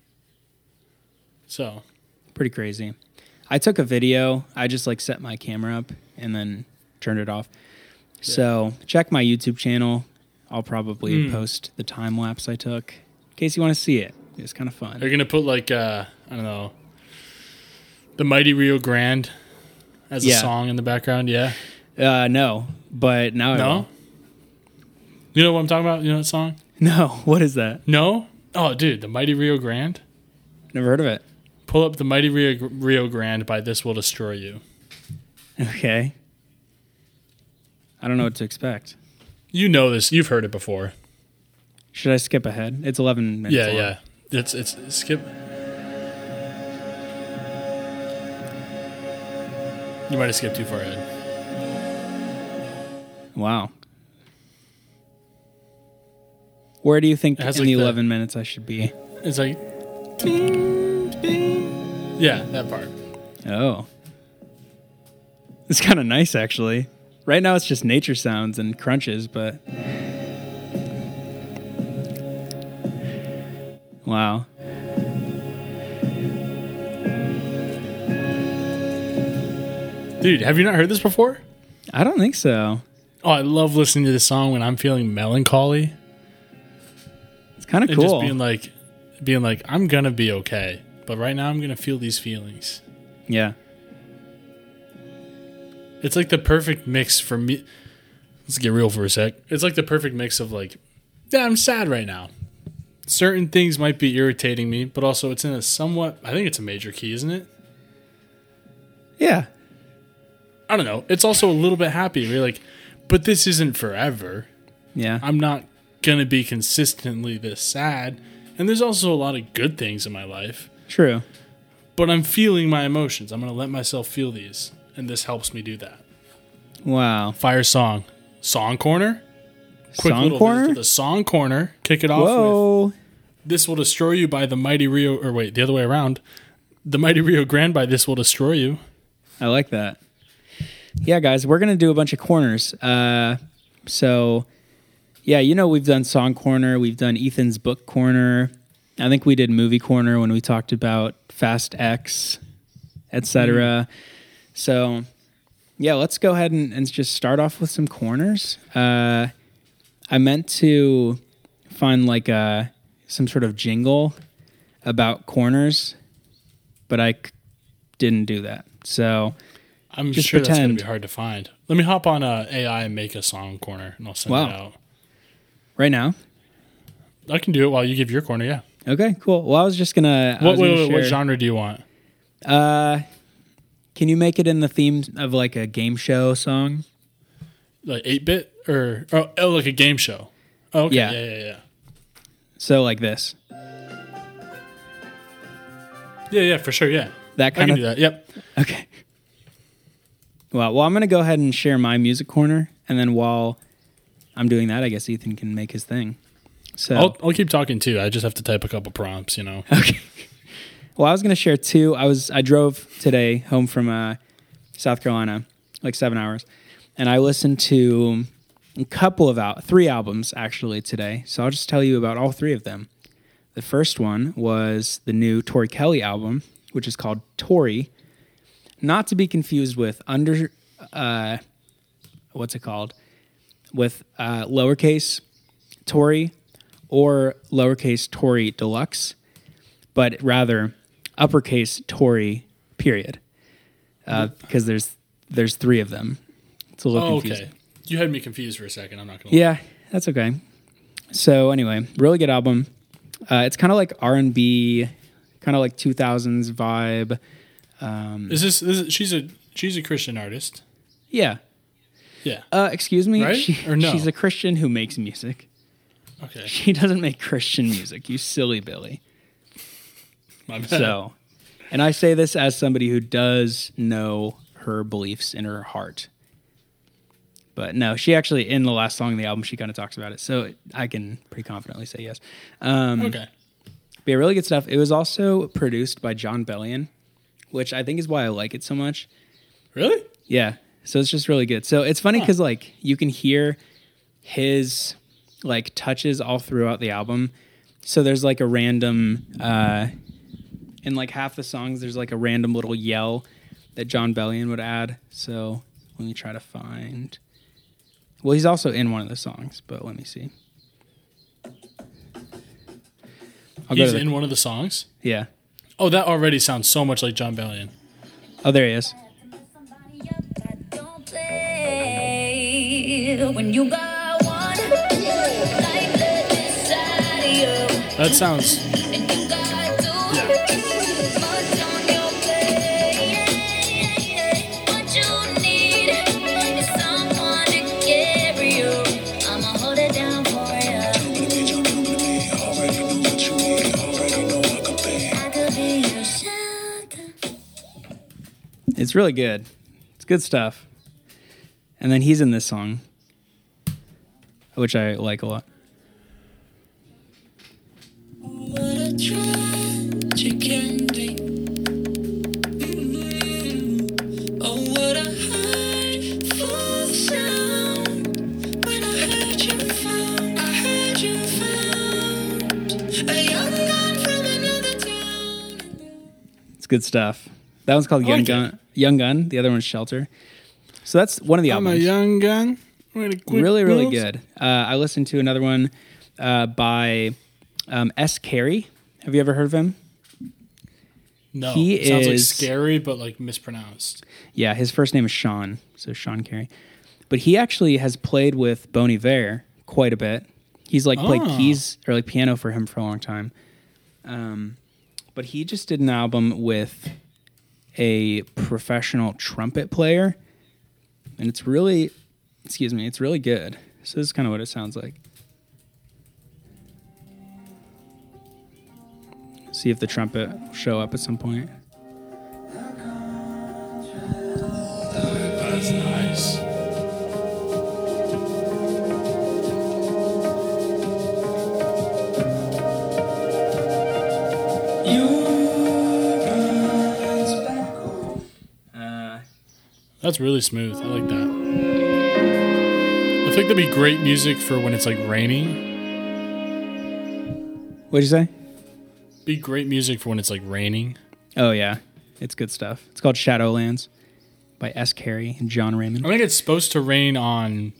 Speaker 3: So
Speaker 2: Pretty crazy. I took a video. I just like set my camera up and then turned it off.
Speaker 3: Yeah.
Speaker 2: So check my YouTube channel. I'll probably
Speaker 3: Mm.
Speaker 2: post the time lapse I took in case you want to see it. It's kind of fun.
Speaker 3: they're gonna put like uh, I don't know, the Mighty Rio Grande as a
Speaker 2: Yeah.
Speaker 3: song in the background. Yeah.
Speaker 2: Uh, no, but now I
Speaker 3: No.
Speaker 2: will.
Speaker 3: You know what I'm talking about? You know that song?
Speaker 2: No, what is that?
Speaker 3: No. Oh, dude, the Mighty Rio Grande.
Speaker 2: Never heard of it.
Speaker 3: Pull up the Mighty Rio, Rio Grande by This Will Destroy You.
Speaker 2: Okay. I don't know what to expect.
Speaker 3: You know this. You've heard it before.
Speaker 2: Should I skip ahead? It's eleven minutes
Speaker 3: Yeah,
Speaker 2: long.
Speaker 3: yeah. It's it's skip. You might have skipped too far ahead.
Speaker 2: Wow. Where do you think
Speaker 3: It has,
Speaker 2: in
Speaker 3: like,
Speaker 2: the
Speaker 3: the-
Speaker 2: eleven minutes I should be?
Speaker 3: It's like, ding, ding. Yeah, that part.
Speaker 2: Oh. It's kind of nice, actually. Right now it's just nature sounds and crunches, but... Wow.
Speaker 3: Dude, have you not heard this before?
Speaker 2: I don't think so.
Speaker 3: Oh, I love listening to this song when I'm feeling melancholy
Speaker 2: It's kind of
Speaker 3: and
Speaker 2: cool.
Speaker 3: just being like, being like, I'm gonna be okay, but right now I'm gonna feel these feelings.
Speaker 2: Yeah.
Speaker 3: It's like the perfect mix for me. Let's get real for a sec. It's like the perfect mix of like, yeah, I'm sad right now. Certain things might be irritating me, but also it's in a somewhat, I think it's a major key, isn't it?
Speaker 2: Yeah.
Speaker 3: I don't know. It's also a little bit happy. You're like, but this isn't forever.
Speaker 2: Yeah.
Speaker 3: I'm not going to be consistently this sad. And there's also a lot of good things in my life,
Speaker 2: True.
Speaker 3: but I'm feeling my emotions. I'm going to let myself feel these. And this helps me do that.
Speaker 2: Wow.
Speaker 3: Fire song. Song corner? Quick
Speaker 2: Song
Speaker 3: little
Speaker 2: corner?
Speaker 3: visit to the song corner. Kick it off with
Speaker 2: Whoa.
Speaker 3: This Will Destroy You by the Mighty Rio, or wait, the other way around. The Mighty Rio Grande by This Will Destroy You.
Speaker 2: I like that. Yeah, guys, we're going to do a bunch of corners. Uh, so, yeah, you know, we've done Song Corner. We've done Ethan's Book Corner. I think we did Movie Corner when we talked about Fast X, et cetera. Mm. So, yeah, let's go ahead and, and just start off with some corners. Uh, I meant to find like a, some sort of jingle about corners, but I c- didn't do that. So
Speaker 3: I'm
Speaker 2: just
Speaker 3: sure that's going
Speaker 2: pretend.
Speaker 3: to be hard to find. Let me hop on uh, A I and make a song corner, and I'll send
Speaker 2: Wow.
Speaker 3: it out.
Speaker 2: Right now?
Speaker 3: I can do it while you give your corner, yeah.
Speaker 2: Okay, cool. Well, I was just gonna. I
Speaker 3: What,
Speaker 2: was
Speaker 3: wait,
Speaker 2: gonna
Speaker 3: wait, what
Speaker 2: share-
Speaker 3: genre do you want?
Speaker 2: Uh, can you make it in the theme of like a game show song?
Speaker 3: Like eight-bit? Or, oh, oh, like a game show. Oh, okay.
Speaker 2: Yeah.
Speaker 3: Yeah, yeah, yeah.
Speaker 2: So like this,
Speaker 3: Yeah, yeah, for sure, yeah.
Speaker 2: that
Speaker 3: I
Speaker 2: kind
Speaker 3: can
Speaker 2: of.
Speaker 3: do that, yep.
Speaker 2: Okay. Well, well, I'm gonna go ahead and share my music corner, and then while I'm doing that, I guess Ethan can make his thing. So
Speaker 3: I'll, I'll keep talking too. I just have to type a couple prompts, you know.
Speaker 2: okay. Well, I was gonna share two. I was I drove today home from uh, South Carolina, like seven hours, and I listened to a couple of out three albums actually today. So I'll just tell you about all three of them. The first one was the new Tori Kelly album, which is called Tori, not to be confused with under, uh, what's it called, with uh, lowercase Tori or lowercase Tori Deluxe, but rather uppercase Tori period, uh, because there's there's three of them. It's a little
Speaker 3: Oh,
Speaker 2: confusing.
Speaker 3: okay. You had me confused for a second. I'm not going to
Speaker 2: Yeah, that's okay. So anyway, really good album. Uh, it's kind of like R and B, kind of like two thousands vibe. Um,
Speaker 3: Is this, is it, she's a she's a Christian artist.
Speaker 2: yeah.
Speaker 3: Yeah.
Speaker 2: Uh, excuse me.
Speaker 3: Right?
Speaker 2: She,
Speaker 3: Or no?
Speaker 2: She's a Christian who makes music.
Speaker 3: Okay.
Speaker 2: She doesn't make Christian music. You silly Billy.
Speaker 3: My bad.
Speaker 2: So, and I say this as somebody who does know her beliefs in her heart. But no, she actually, in the last song of the album, she kind of talks about it. So I can pretty confidently say yes. Um,
Speaker 3: Okay.
Speaker 2: But yeah, really good stuff. It was also produced by John Bellion, which I think is why I like it so much.
Speaker 3: Really?
Speaker 2: Yeah. So it's just really good. So it's funny because like you can hear his like touches all throughout the album. So there's like a random uh in like half the songs there's like a random little yell that John Bellion would add. So let me try to find. Well, he's also in one of the songs, but let me see. I'll go
Speaker 3: He's
Speaker 2: to the,
Speaker 3: in one of the songs?
Speaker 2: yeah.
Speaker 3: Oh, that already sounds so much like John Bellion.
Speaker 2: Oh, there he is.
Speaker 4: When you got one, like inside you,
Speaker 3: That sounds...
Speaker 4: and you got two,
Speaker 3: Yeah.
Speaker 4: much on your plate. What you need is someone to carry you. I'ma hold it down for you. I could be your shelter.
Speaker 2: It's really good. It's good stuff. And then he's in this song, which I like a lot.
Speaker 4: What a tragic ending. Mm-hmm. Oh, what a hurtful sound. When I heard you found, I heard you found a young gun from another town.
Speaker 2: It's good stuff. That one's called
Speaker 3: I
Speaker 2: Young
Speaker 3: like
Speaker 2: Gun. Young Gun. The other one's Shelter. So that's one of the
Speaker 3: I'm
Speaker 2: albums.
Speaker 3: a young gun. Quit
Speaker 2: really, really
Speaker 3: rules.
Speaker 2: good. Uh, I listened to another one uh, by um, S. Carey. Have you ever heard of him?
Speaker 3: No.
Speaker 2: He
Speaker 3: Sounds like
Speaker 2: is-
Speaker 3: scary, but like mispronounced.
Speaker 2: Yeah, his first name is Sean, so Sean Carey. But he actually has played with Bon Iver quite a bit. He's like played
Speaker 3: Oh.
Speaker 2: keys or like piano for him for a long time. Um, but he just did an album with a professional trumpet player, and it's really, excuse me, it's really good. So this is kind of what it sounds like. See if the trumpet will show up at some point.
Speaker 3: That's nice.
Speaker 2: Uh,
Speaker 3: That's really smooth. I like that. I think that'd be great music for when it's like raining.
Speaker 2: what'd you say?
Speaker 3: Be great music for when it's like raining.
Speaker 2: Oh yeah, it's good stuff. It's called Shadowlands by S. Carey and John Raymond.
Speaker 3: I think it's supposed to rain on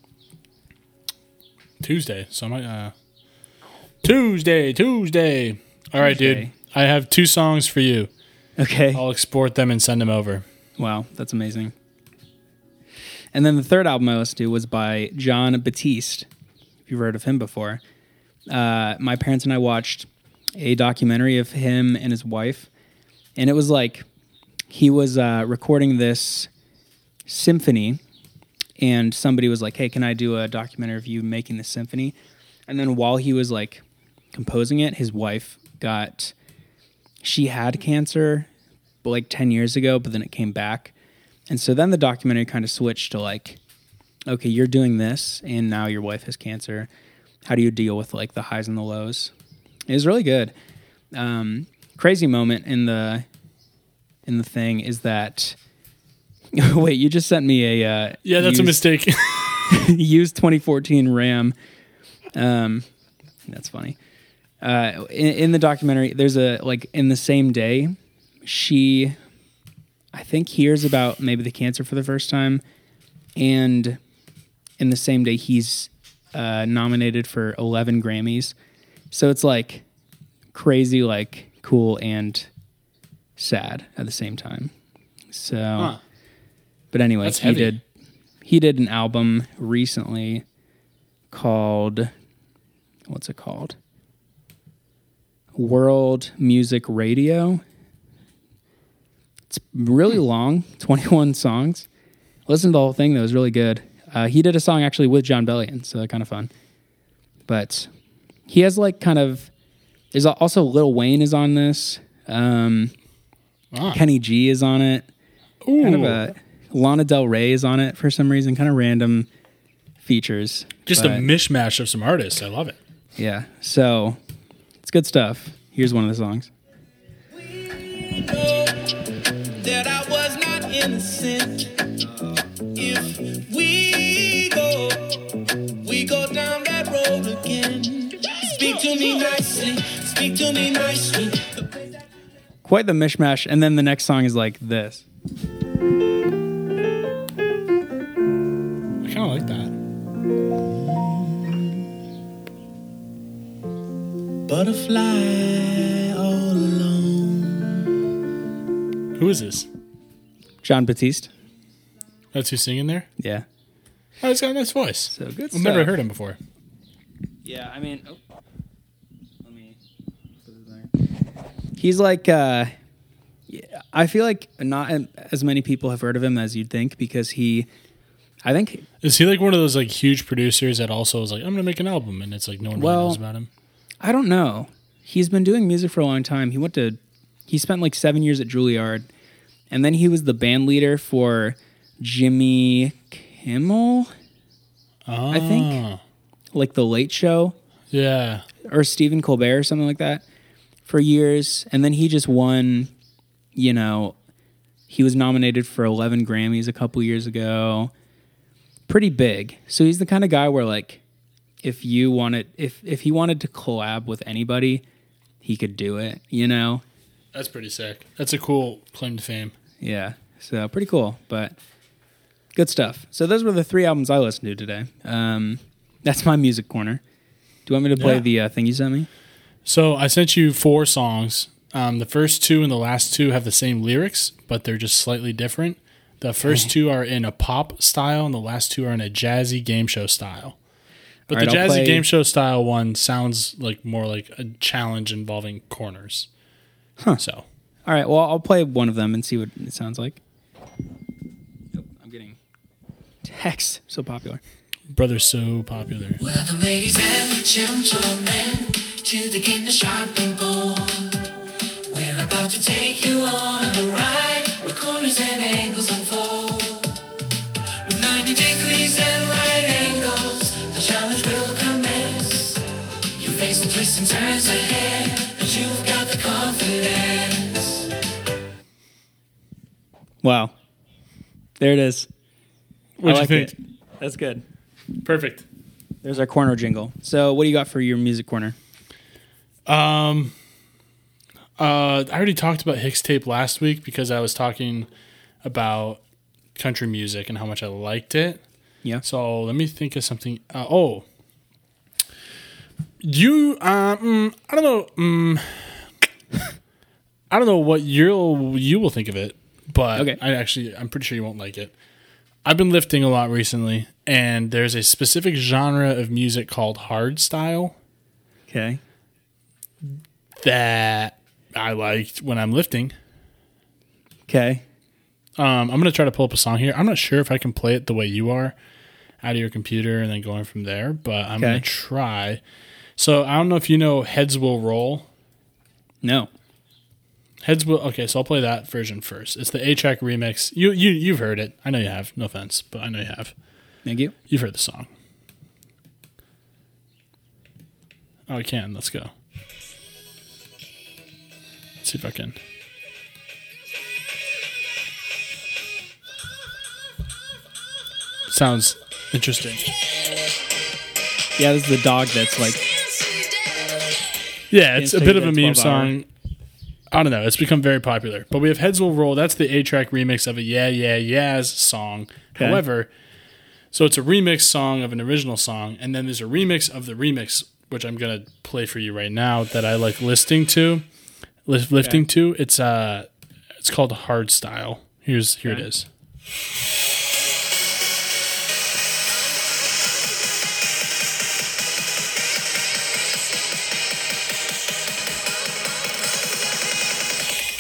Speaker 3: Tuesday, so I might. Uh, Tuesday, Tuesday. All right, dude.
Speaker 2: Tuesday.
Speaker 3: I have two songs for you.
Speaker 2: Okay.
Speaker 3: I'll export them and send them over.
Speaker 2: Wow, that's amazing. And then the third album I listened to was by John Batiste. If you've heard of him before. Uh, my parents and I watched a documentary of him and his wife. And it was like he was uh, recording this symphony. And somebody was like, hey, can I do a documentary of you making this symphony? And then while he was like composing it, his wife got... She had cancer like ten years ago, but then it came back. And so then the documentary kind of switched to like, okay, you're doing this and now your wife has cancer. How do you deal with like the highs and the lows? It was really good. Um, crazy moment in the in the thing is that wait, you just sent me a uh,
Speaker 3: Yeah, that's a
Speaker 2: used-
Speaker 3: mistake.
Speaker 2: used twenty fourteen Ram. Um, that's funny. Uh, in, in the documentary, there's a like in the same day, she, I think, hears about maybe the cancer for the first time, and in the same day, he's uh, nominated for eleven Grammys. So it's like crazy, like cool and sad at the same time. So,
Speaker 3: Huh.
Speaker 2: but anyway,
Speaker 3: That's
Speaker 2: he
Speaker 3: heavy.
Speaker 2: did he did an album recently called what's it called? World Music Radio. It's really long, twenty-one songs. Listen to the whole thing, that was really good. Uh, he did a song actually with John Bellion, so kind of fun. But he has like kind of, there's also Lil Wayne is on this. Um,
Speaker 3: Ah.
Speaker 2: Kenny G is on it.
Speaker 3: Ooh.
Speaker 2: Kind of a, Lana Del Rey is on it for some reason, kind of random features.
Speaker 3: Just
Speaker 2: but,
Speaker 3: a mishmash of some artists. I love it.
Speaker 2: Yeah, so it's good stuff. Here's one of the songs.
Speaker 5: That I was not innocent. If we go, we go down that road again. Speak to me nicely, speak to me nicely.
Speaker 2: Quite the mishmash, and then the next song is like this.
Speaker 3: I kind of like that.
Speaker 5: Butterfly all alone.
Speaker 3: Who is this?
Speaker 2: John Batiste.
Speaker 3: That's who's singing there?
Speaker 2: Yeah.
Speaker 3: Oh, he's got a nice voice.
Speaker 2: So good
Speaker 3: I've
Speaker 2: stuff.
Speaker 3: never heard him before.
Speaker 2: Yeah, I mean, oh. Let me put it there. He's like, uh, yeah, I feel like not as many people have heard of him as you'd think because he, I think,
Speaker 3: Is he like one of those like huge producers that also is like, I'm going to make an album, and it's like no one really
Speaker 2: Well,
Speaker 3: knows about him?
Speaker 2: I don't know. He's been doing music for a long time. He went to, he spent like seven years at Juilliard, and then he was the band leader for Jimmy Kimmel,
Speaker 3: Oh,
Speaker 2: I think. like The Late Show.
Speaker 3: Yeah.
Speaker 2: Or Stephen Colbert or something like that for years. And then he just won, you know, he was nominated for eleven Grammys a couple years ago. Pretty big. So he's the kind of guy where like if you wanted if if he wanted to collab with anybody, he could do it, you know?
Speaker 3: That's pretty sick. That's a cool claim to fame.
Speaker 2: Yeah. So pretty cool, but good stuff. So those were the three albums I listened to today. Um, that's my music corner. Do you want me to play
Speaker 3: Yeah.
Speaker 2: the uh, thing you sent me?
Speaker 3: So I sent you four songs. Um, the first two and the last two have the same lyrics, but they're just slightly different. The first two are in a pop style, and the last two are in a jazzy game show style. But
Speaker 2: All right,
Speaker 3: the
Speaker 2: I'll
Speaker 3: jazzy
Speaker 2: play-
Speaker 3: game show style one sounds like more like a challenge involving corners.
Speaker 2: Huh.
Speaker 3: So
Speaker 2: All right, well, I'll play one of them and see what it sounds like. Nope, I'm getting text. So popular.
Speaker 3: Brother's so popular.
Speaker 4: Welcome, ladies and gentlemen, to the Kinder Shopping Bowl. We're about to take you on a ride where corners and angles unfold. With ninety degrees and right angles, the challenge will commence. You face the twists and turns ahead, but you've got the confidence.
Speaker 2: Wow. There it is.
Speaker 3: What'd
Speaker 2: I
Speaker 3: you
Speaker 2: like
Speaker 3: think?
Speaker 2: it. That's good.
Speaker 3: Perfect.
Speaker 2: There's our corner jingle. So what do you got for your music corner?
Speaker 3: Um, uh, I already talked about Hicks tape last week because I was talking about country music and how much I liked it.
Speaker 2: Yeah.
Speaker 3: So let me think of something. Uh, oh, you. Um, I don't know. Um, I don't know what you'll you will think of it, but
Speaker 2: Okay.
Speaker 3: I actually I'm pretty sure you won't like it. I've been lifting a lot recently, and there's a specific genre of music called hard style
Speaker 2: Okay.
Speaker 3: that I liked when I'm lifting.
Speaker 2: Okay.
Speaker 3: Um, I'm going to try to pull up a song here. I'm not sure if I can play it the way you are out of your computer and then going from there, but I'm
Speaker 2: Okay.
Speaker 3: going to try. So I don't know if you know Heads Will Roll.
Speaker 2: No.
Speaker 3: Heads Will. Okay, so I'll play that version first. It's the A-Track remix. You, you, you've heard it. I know you have. No offense, but I know you have.
Speaker 2: Thank you.
Speaker 3: You've heard the song. Oh, I can. Let's go. Let's see if I can. Sounds interesting.
Speaker 2: Yeah, this is the dog that's like,
Speaker 3: Yeah, it's a
Speaker 2: Can't
Speaker 3: bit
Speaker 2: say
Speaker 3: of a
Speaker 2: that
Speaker 3: meme
Speaker 2: twelve hour.
Speaker 3: song. I don't know. It's become very popular. But we have Heads Will Roll. That's the A-Track remix of a Yeah, Yeah, Yeahs song.
Speaker 2: Okay.
Speaker 3: However, so it's a remix song of an original song, and then there's a remix of the remix, which I'm going to play for you right now that I like listening to. Li- lifting
Speaker 2: Okay.
Speaker 3: to. It's uh, it's called Hard Style. Here's Here
Speaker 2: Okay.
Speaker 3: it is.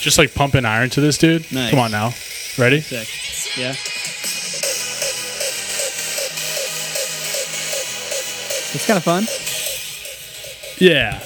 Speaker 3: Just like pumping iron to this, dude.
Speaker 2: Nice.
Speaker 3: Come on now. Ready?
Speaker 2: Sick. Yeah. It's kind of fun.
Speaker 3: Yeah.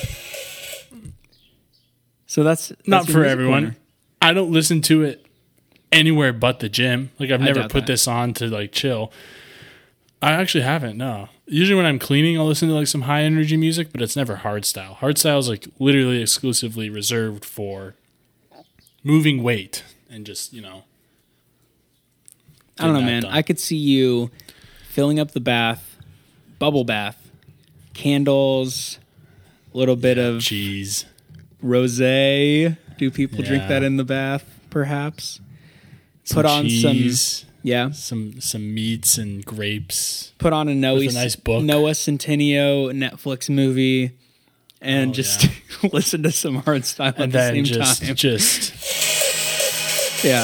Speaker 2: So that's, that's
Speaker 3: Not
Speaker 2: your
Speaker 3: for
Speaker 2: music
Speaker 3: everyone.
Speaker 2: corner.
Speaker 3: I don't listen to it anywhere but the gym. Like I've
Speaker 2: I
Speaker 3: never
Speaker 2: doubt
Speaker 3: put
Speaker 2: that.
Speaker 3: this on to like chill. I actually haven't, no. Usually when I'm cleaning, I'll listen to like some high energy music, but it's never hardstyle. Hardstyle is like literally exclusively reserved for moving weight and just, you know.
Speaker 2: I don't know,
Speaker 3: getting that
Speaker 2: man.
Speaker 3: done.
Speaker 2: I could see you filling up the bath, bubble bath, candles, a little bit of
Speaker 3: cheese.
Speaker 2: rosé. Do people drink
Speaker 3: Yeah.
Speaker 2: that in the bath, perhaps?
Speaker 3: Some
Speaker 2: Put on
Speaker 3: cheese,
Speaker 2: some, yeah.
Speaker 3: some some meats and grapes.
Speaker 2: Put on a Noah,
Speaker 3: With a nice book.
Speaker 2: Noah Centineo Netflix movie, and
Speaker 3: Oh,
Speaker 2: just listen to some hardstyle at
Speaker 3: And
Speaker 2: the
Speaker 3: then
Speaker 2: same
Speaker 3: just
Speaker 2: time.
Speaker 3: just
Speaker 2: Yeah,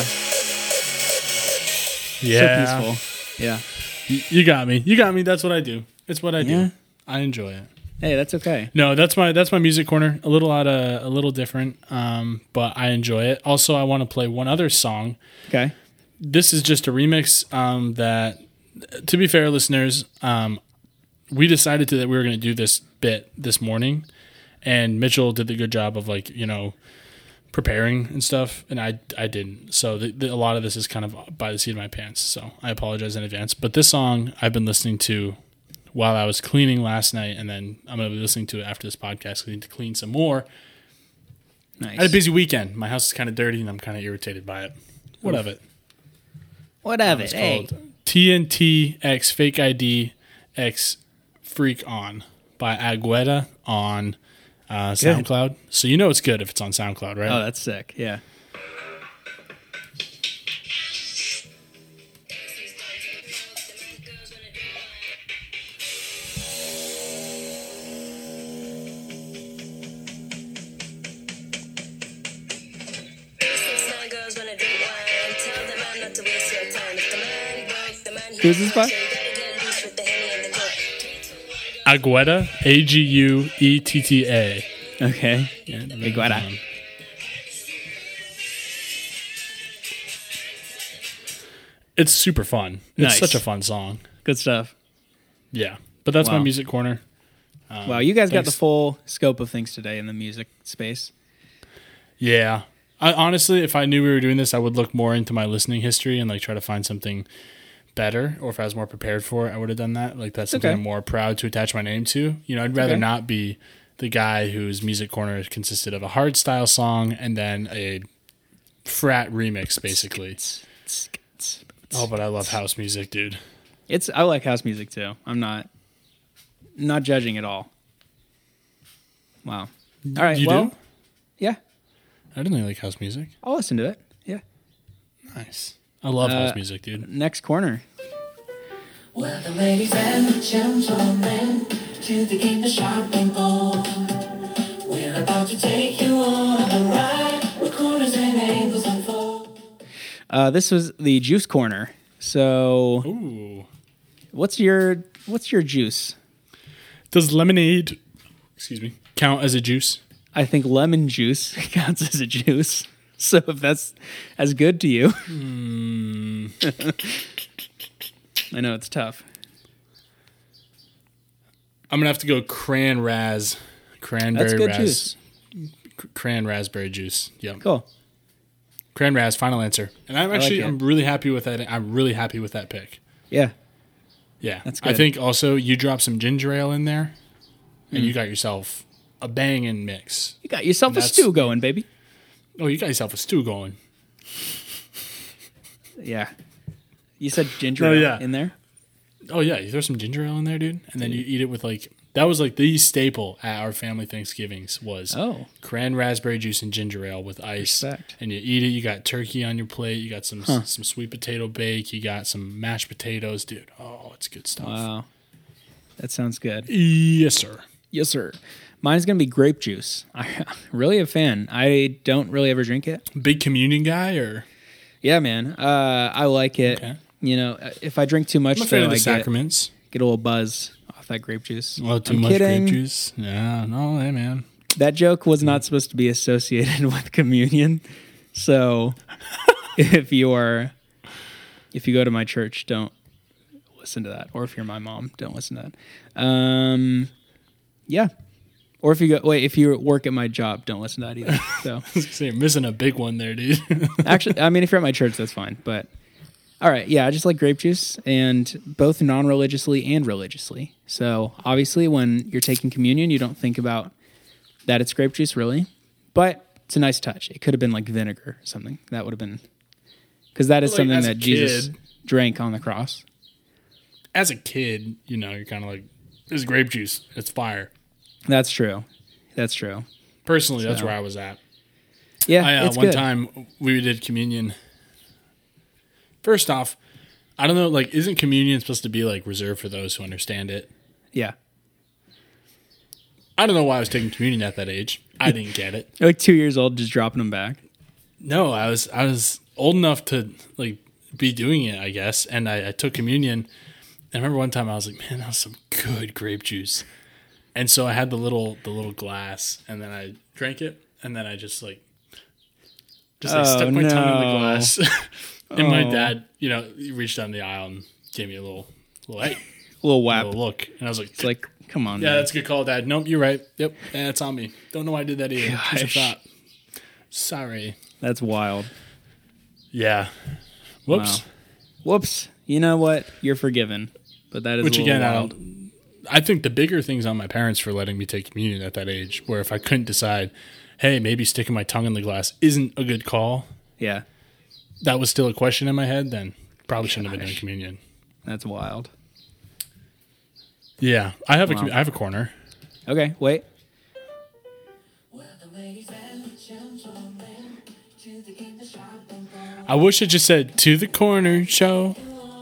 Speaker 3: yeah.
Speaker 2: so peaceful. Yeah.
Speaker 3: Y- You got me. You got me. That's what I do. It's what I do.
Speaker 2: Yeah.
Speaker 3: I enjoy it.
Speaker 2: Hey, that's okay.
Speaker 3: No, that's my that's my music corner. A little out of a little different, um, but I enjoy it. Also, I want to play one other song.
Speaker 2: Okay.
Speaker 3: This is just a remix um, that, to be fair, listeners, um, we decided to, that we were going to do this bit this morning, and Mitchell did the good job of like you know preparing and stuff, and I I didn't. So the, the, a lot of this is kind of by the seat of my pants. So I apologize in advance. But this song I've been listening to while I was cleaning last night, and then I'm going to be listening to it after this podcast because I need to clean some more.
Speaker 2: Nice.
Speaker 3: I had a busy weekend. My house is kind of dirty, and I'm kind of irritated by it. What of it?
Speaker 2: What of
Speaker 3: It's
Speaker 2: it? Hey.
Speaker 3: called T N T X Fake I D X Freak On by Agueda on uh,
Speaker 2: Good.
Speaker 3: SoundCloud. So you know it's good if it's on SoundCloud, right?
Speaker 2: Oh, that's sick. Yeah. Who's this by?
Speaker 3: Agueda, A G U E T T A.
Speaker 2: Okay.
Speaker 3: Yeah,
Speaker 2: Agueda.
Speaker 3: It's super fun. It's
Speaker 2: Nice.
Speaker 3: such a fun song.
Speaker 2: Good stuff.
Speaker 3: Yeah. But that's my
Speaker 2: Wow.
Speaker 3: music corner. Um,
Speaker 2: Wow, you guys got the
Speaker 3: thanks.
Speaker 2: full scope of things today in the music space.
Speaker 3: Yeah. I, honestly, if I knew we were doing this, I would look more into my listening history and like try to find something better. Or if I was more prepared for it, I would have done that. Like that's something
Speaker 2: Okay.
Speaker 3: I'm more proud to attach my name to. You know, I'd rather
Speaker 2: Okay.
Speaker 3: not be the guy whose music corner consisted of a hard style song and then a frat remix, basically. Oh, but I love house music, dude.
Speaker 2: It's I like house music too. I'm not not judging at all. Wow. All right.
Speaker 3: You
Speaker 2: well,
Speaker 3: do?
Speaker 2: yeah,
Speaker 3: I didn't really like house music.
Speaker 2: I'll listen to it. Yeah.
Speaker 3: Nice. I love
Speaker 2: Uh,
Speaker 3: house music, dude.
Speaker 2: Next corner.
Speaker 6: Welcome, ladies and gentlemen, to the Keep the Shopping Bowl. We're about to take you on a ride where corners and angles unfold.
Speaker 2: Uh, this was the juice corner. So,
Speaker 3: Ooh.
Speaker 2: what's your what's your juice?
Speaker 3: Does lemonade, excuse me, count as a juice?
Speaker 2: I think lemon juice counts as a juice. So if that's as good to you,
Speaker 3: Hmm.
Speaker 2: I know it's tough.
Speaker 3: I'm gonna have to go cran raz, cranberry
Speaker 2: That's good
Speaker 3: raz,
Speaker 2: juice.
Speaker 3: c- cran raspberry juice. Yep,
Speaker 2: Cool.
Speaker 3: cran raz. Final answer. And I'm
Speaker 2: like
Speaker 3: actually
Speaker 2: it.
Speaker 3: I'm really happy with that. I'm really happy with that pick.
Speaker 2: Yeah.
Speaker 3: Yeah,
Speaker 2: That's
Speaker 3: I
Speaker 2: good.
Speaker 3: think also you drop some ginger ale in there, and
Speaker 2: Hmm.
Speaker 3: you got yourself a banging mix.
Speaker 2: You got yourself a
Speaker 3: That's-
Speaker 2: stew going, baby.
Speaker 3: Oh, you got yourself a stew going.
Speaker 2: Yeah. You said ginger
Speaker 3: Oh,
Speaker 2: ale
Speaker 3: yeah.
Speaker 2: in there?
Speaker 3: Oh yeah, you throw some ginger ale in there, dude, and then you eat it with like that was like the staple at our family Thanksgivings was
Speaker 2: Oh.
Speaker 3: cran raspberry juice and ginger ale with ice.
Speaker 2: Respect.
Speaker 3: And you eat it. You got turkey on your plate. You got some some sweet potato bake. You got some mashed potatoes, dude. Oh, it's good stuff.
Speaker 2: Wow. That sounds good.
Speaker 3: Yes, sir.
Speaker 2: Yes, sir. Mine's going to be grape juice. I'm really a fan. I don't really ever drink it.
Speaker 3: Big communion guy, or
Speaker 2: Yeah, man. Uh, I like it.
Speaker 3: Okay.
Speaker 2: You know, if I drink too much,
Speaker 3: I'm a fan
Speaker 2: though,
Speaker 3: of the
Speaker 2: I get,
Speaker 3: sacraments.
Speaker 2: get a little buzz off that grape juice.
Speaker 3: Well, too
Speaker 2: I'm
Speaker 3: much
Speaker 2: kidding.
Speaker 3: grape juice. Yeah, no, hey man.
Speaker 2: That joke was not supposed to be associated with communion. So if you're if you go to my church, don't listen to that. Or if you're my mom, don't listen to that. Um, yeah. Or if you go wait, if you work at my job, don't listen to that either. So
Speaker 3: So you're missing a big one there, dude.
Speaker 2: actually, I mean, if you're at my church, that's fine. But all right, yeah, I just like grape juice, and both non-religiously and religiously. So obviously, when you're taking communion, you don't think about that it's grape juice, really. But it's a nice touch. It could have been like vinegar or something. That would have been because that is
Speaker 3: Like,
Speaker 2: something
Speaker 3: as a
Speaker 2: that Jesus
Speaker 3: kid-
Speaker 2: drank on the cross.
Speaker 3: As a kid, you know, you're kind of like, this is grape juice. It's fire.
Speaker 2: That's true. That's true.
Speaker 3: Personally, that's
Speaker 2: So-
Speaker 3: where I was at.
Speaker 2: Yeah,
Speaker 3: I, uh,
Speaker 2: it's
Speaker 3: one
Speaker 2: good.
Speaker 3: time we did communion. First off, I don't know, like, isn't communion supposed to be like reserved for those who understand it?
Speaker 2: Yeah,
Speaker 3: I don't know why I was taking communion at that age. I didn't get it.
Speaker 2: you're like two years old, just dropping them back.
Speaker 3: No, I was I was old enough to like be doing it, I guess, and I, I took communion. I remember one time I was like, man, that was some good grape juice. And so I had the little the little glass, and then I drank it, and then I just like just like
Speaker 2: Oh,
Speaker 3: stuck my tongue in the
Speaker 2: no.
Speaker 3: glass. And my
Speaker 2: Oh.
Speaker 3: dad, you know, he reached down the aisle and gave me a little little hey,
Speaker 2: A little
Speaker 3: a
Speaker 2: whap.
Speaker 3: little look, and I was like,
Speaker 2: It's like, come on,
Speaker 3: yeah,
Speaker 2: man.
Speaker 3: that's a good call, Dad. Nope, you're right. Yep, yeah, it's on me. Don't know why I did that either. Who's
Speaker 2: Gosh.
Speaker 3: thought? Sorry.
Speaker 2: That's wild.
Speaker 3: Yeah. Whoops.
Speaker 2: Wow. Whoops. You know what? You're forgiven. But that is
Speaker 3: Which
Speaker 2: a little
Speaker 3: again, I
Speaker 2: wild.
Speaker 3: don't. I think the bigger thing's on my parents for letting me take communion at that age. Where if I couldn't decide, hey, maybe sticking my tongue in the glass isn't a good call.
Speaker 2: Yeah,
Speaker 3: That was still a question in my head. Then probably shouldn't have been doing
Speaker 2: Gosh.
Speaker 3: communion.
Speaker 2: that's wild.
Speaker 3: Yeah, I have a
Speaker 2: Wow.
Speaker 3: commu- I have a corner.
Speaker 2: Okay, wait.
Speaker 6: Welcome, ladies and gentlemen, to the game the shop and go.
Speaker 3: I wish it just said to the corner show.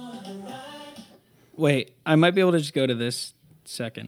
Speaker 2: Wait, I might be able to just go to this second.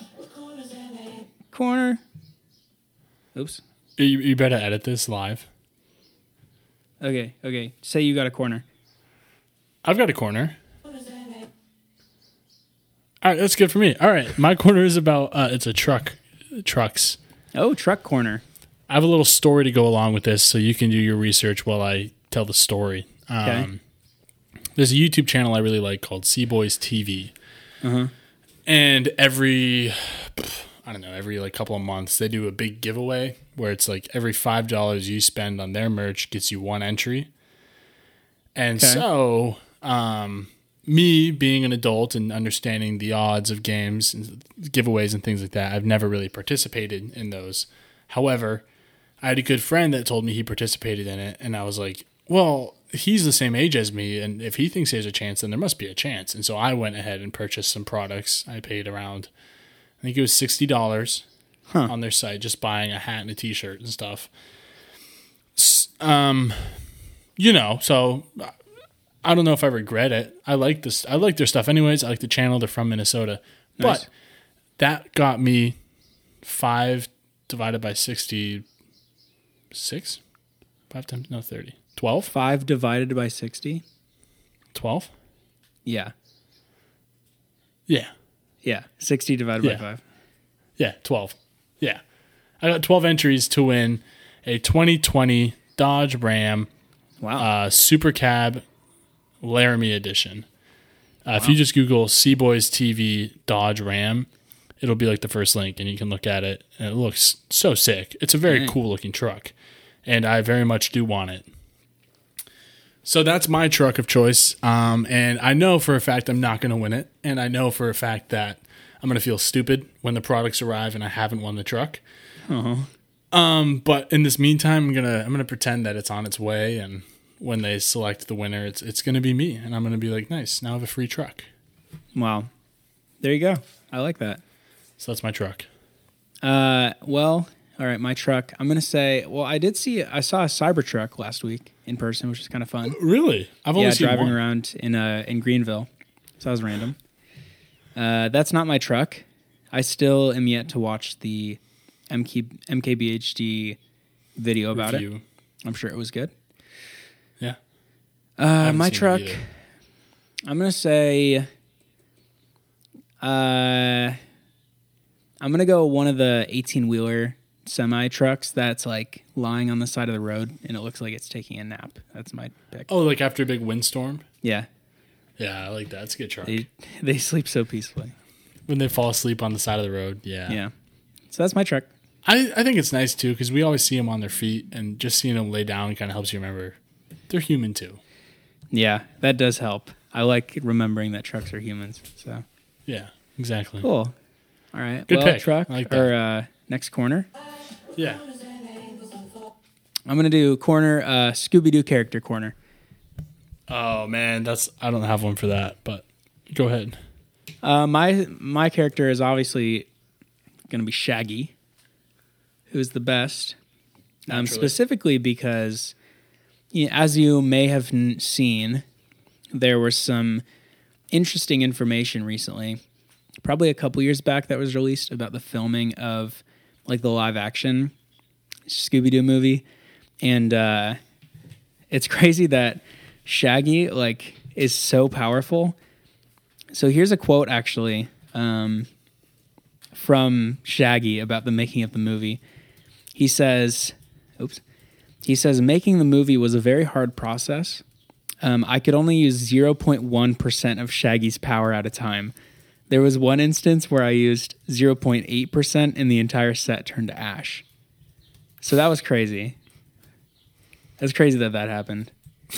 Speaker 2: Corner. Oops.
Speaker 3: You, you better edit this live.
Speaker 2: Okay, okay. Say you got a corner.
Speaker 3: I've got a corner. All right, that's good for me. All right, my corner is about uh, it's a truck, trucks.
Speaker 2: Oh, truck corner.
Speaker 3: I have a little story to go along with this, so you can do your research while I tell the story. Um,
Speaker 2: Okay.
Speaker 3: There's a YouTube channel I really like called Sea Boys T V,
Speaker 2: Uh-huh.
Speaker 3: and every I don't know every like couple of months they do a big giveaway where it's like every five dollars you spend on their merch gets you one entry. And
Speaker 2: Okay.
Speaker 3: so, um, me being an adult and understanding the odds of games and giveaways and things like that, I've never really participated in those. However, I had a good friend that told me he participated in it, and I was like, well, he's the same age as me, and if he thinks there's a chance, then there must be a chance. And so I went ahead and purchased some products. I paid around, I think it was sixty dollars
Speaker 2: Huh.
Speaker 3: on their site, just buying a hat and a t-shirt and stuff. S- Um, you know, so I don't know if I regret it. I like this. I like their stuff anyways. I like the channel. They're from Minnesota.
Speaker 2: Nice.
Speaker 3: But that got me five divided by sixty-six? Five times, no, thirty. twelve?
Speaker 2: Five divided by sixty.
Speaker 3: twelve?
Speaker 2: Yeah,
Speaker 3: Yeah.
Speaker 2: yeah. Sixty divided
Speaker 3: Yeah.
Speaker 2: by five.
Speaker 3: Yeah, twelve. Yeah. I got twelve entries to win a twenty twenty Dodge Ram
Speaker 2: Wow.
Speaker 3: uh, Super Cab Laramie Edition. Uh, If you just Google Seaboys T V Dodge Ram, it'll be like the first link, and you can look at it. And it looks so sick. It's a very
Speaker 2: Dang.
Speaker 3: cool looking truck, and I very much do want it. So that's my truck of choice, um, and I know for a fact I'm not going to win it, and I know for a fact that I'm going to feel stupid when the products arrive and I haven't won the truck. Um, but in this meantime, I'm gonna I'm gonna pretend that it's on its way, and when they select the winner, it's it's gonna be me, and I'm gonna be like, nice, now I have a free truck.
Speaker 2: Wow. There you go. I like that.
Speaker 3: So that's my truck.
Speaker 2: Uh, well, all right. My truck. I'm gonna say. Well, I did see. I saw a Cybertruck last week in person, which is kind of fun.
Speaker 3: Really? I've only
Speaker 2: Yeah,
Speaker 3: seen
Speaker 2: driving
Speaker 3: one.
Speaker 2: around in uh in Greenville. So that was random. Uh, that's not my truck. I still am yet to watch the M K M K B H D video about it.
Speaker 3: Review.
Speaker 2: I'm sure it was good.
Speaker 3: Yeah. I
Speaker 2: Uh,
Speaker 3: haven't
Speaker 2: my
Speaker 3: seen it
Speaker 2: truck.
Speaker 3: either.
Speaker 2: I'm gonna say. Uh, I'm gonna go one of the eighteen wheeler semi trucks that's like lying on the side of the road and it looks like it's taking a nap. That's my pick.
Speaker 3: Oh, like after a big windstorm?
Speaker 2: Yeah,
Speaker 3: Yeah, I like that. It's a good truck.
Speaker 2: they they sleep so peacefully.
Speaker 3: When they fall asleep on the side of the road, yeah.
Speaker 2: Yeah, so that's my truck.
Speaker 3: I, I think it's nice too because we always see them on their feet, and just seeing them lay down kind of helps you remember they're human too.
Speaker 2: Yeah, that does help. I like remembering that trucks are humans. So
Speaker 3: Yeah, exactly.
Speaker 2: cool. All right,
Speaker 3: Good
Speaker 2: well,
Speaker 3: pick.
Speaker 2: truck
Speaker 3: I like that.
Speaker 2: or uh, next corner.
Speaker 3: Yeah.
Speaker 2: I'm gonna do corner uh, Scooby Doo character corner.
Speaker 3: Oh man, that's I don't have one for that, but go ahead.
Speaker 2: Uh, my my character is obviously gonna be Shaggy, who's the best. Um,
Speaker 3: Naturally.
Speaker 2: specifically because, you know, as you may have n- seen, there was some interesting information recently, probably a couple years back, that was released about the filming of like the live action Scooby Doo movie, and uh, it's crazy that Shaggy like is so powerful. So here's a quote actually um, from Shaggy about the making of the movie. He says, "Oops." He says, "Making the movie was a very hard process. Um, I could only use zero point one percent of Shaggy's power at a time. There was one instance where I used zero point eight percent and the entire set turned to ash." So that was crazy. That's crazy that that happened.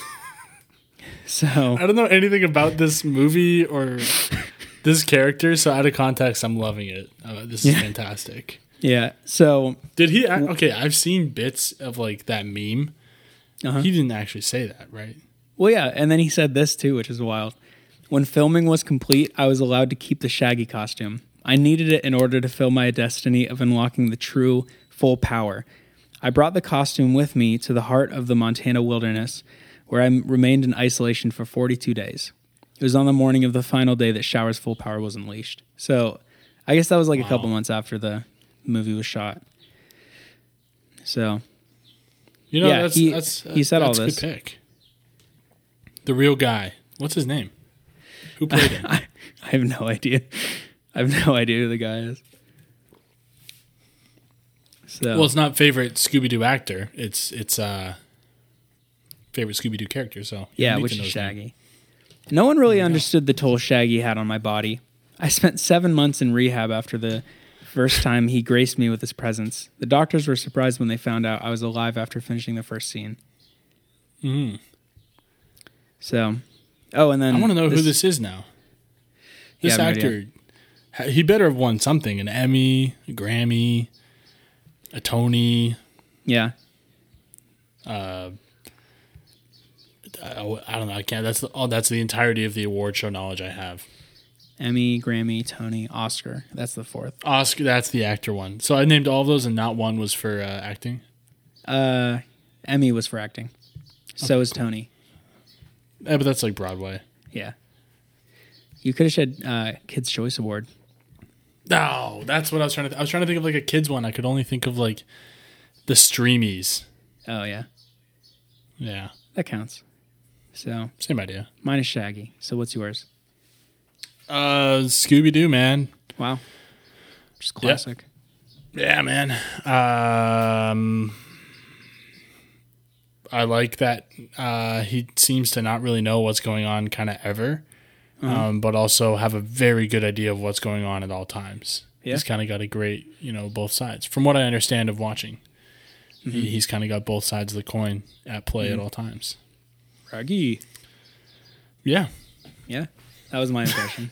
Speaker 2: So
Speaker 3: I don't know anything about this movie or this character, so out of context, I'm loving it. Uh, this is
Speaker 2: Yeah.
Speaker 3: fantastic.
Speaker 2: yeah, so
Speaker 3: Did he? ac- Okay, I've seen bits of like that meme.
Speaker 2: Uh-huh.
Speaker 3: He didn't actually say that, right?
Speaker 2: well, yeah, and then he said this too, which is wild. "When filming was complete, I was allowed to keep the Shaggy costume. I needed it in order to fill my destiny of unlocking the true, full power. I brought the costume with me to the heart of the Montana wilderness, where I m- remained in isolation for forty-two days. It was on the morning of the final day that Shower's full power was unleashed." So I guess that was like a couple months after the movie was shot. So
Speaker 3: You know,
Speaker 2: Yeah,
Speaker 3: that's,
Speaker 2: he-
Speaker 3: that's
Speaker 2: he said all
Speaker 3: that's a
Speaker 2: this.
Speaker 3: Good pick. The real guy. What's his name? Who played him?
Speaker 2: I, I have no idea. I have no idea who the guy is. So
Speaker 3: Well, it's not favorite Scooby Doo actor. It's it's uh favorite Scooby Doo character. So you
Speaker 2: yeah,
Speaker 3: don't need
Speaker 2: which
Speaker 3: to know
Speaker 2: is
Speaker 3: his name.
Speaker 2: Shaggy. No one really understood the toll Shaggy had on my body. I spent seven months in rehab after the first time he graced me with his presence. The doctors were surprised when they found out I was alive after finishing the first scene.
Speaker 3: Mhm.
Speaker 2: So, oh, and then
Speaker 3: I want to know who this is now. This
Speaker 2: Yeah, I have no
Speaker 3: actor, ha- he better have won something: an Emmy, a Grammy, a Tony.
Speaker 2: Yeah,
Speaker 3: Uh, I, I don't know. I can't. That's the, oh, that's the entirety of the award show knowledge I have.
Speaker 2: Emmy, Grammy, Tony, Oscar. That's the fourth.
Speaker 3: Oscar, that's the actor one. So I named all of those, and not one was for uh, acting.
Speaker 2: Uh, Emmy was for acting. So is Tony.
Speaker 3: Yeah, but that's like Broadway.
Speaker 2: Yeah. You could have said uh, Kids' Choice Award.
Speaker 3: No, that's what I was trying to. Th- I was trying to think of like a kids one. I could only think of like the Streamies.
Speaker 2: Oh, yeah.
Speaker 3: Yeah,
Speaker 2: That counts. So,
Speaker 3: same idea.
Speaker 2: mine is Shaggy. So, what's yours?
Speaker 3: Uh, Scooby Doo, man.
Speaker 2: Wow. Just classic.
Speaker 3: Yeah, man. Um, I like that uh, he seems to not really know what's going on kind of ever, um, but also have a very good idea of what's going on at all times.
Speaker 2: Yeah.
Speaker 3: He's kind of got a great, you know, both sides. From what I understand of watching, he, he's kind of got both sides of the coin at play at all times.
Speaker 2: Raggy.
Speaker 3: Yeah.
Speaker 2: Yeah. That was my impression.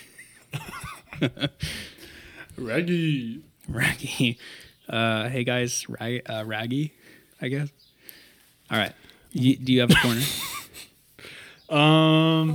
Speaker 3: Reggie.
Speaker 2: Raggy. Uh, hey, guys. Rag- uh, Raggy, I guess. All right. You, do you have a corner?
Speaker 3: Um,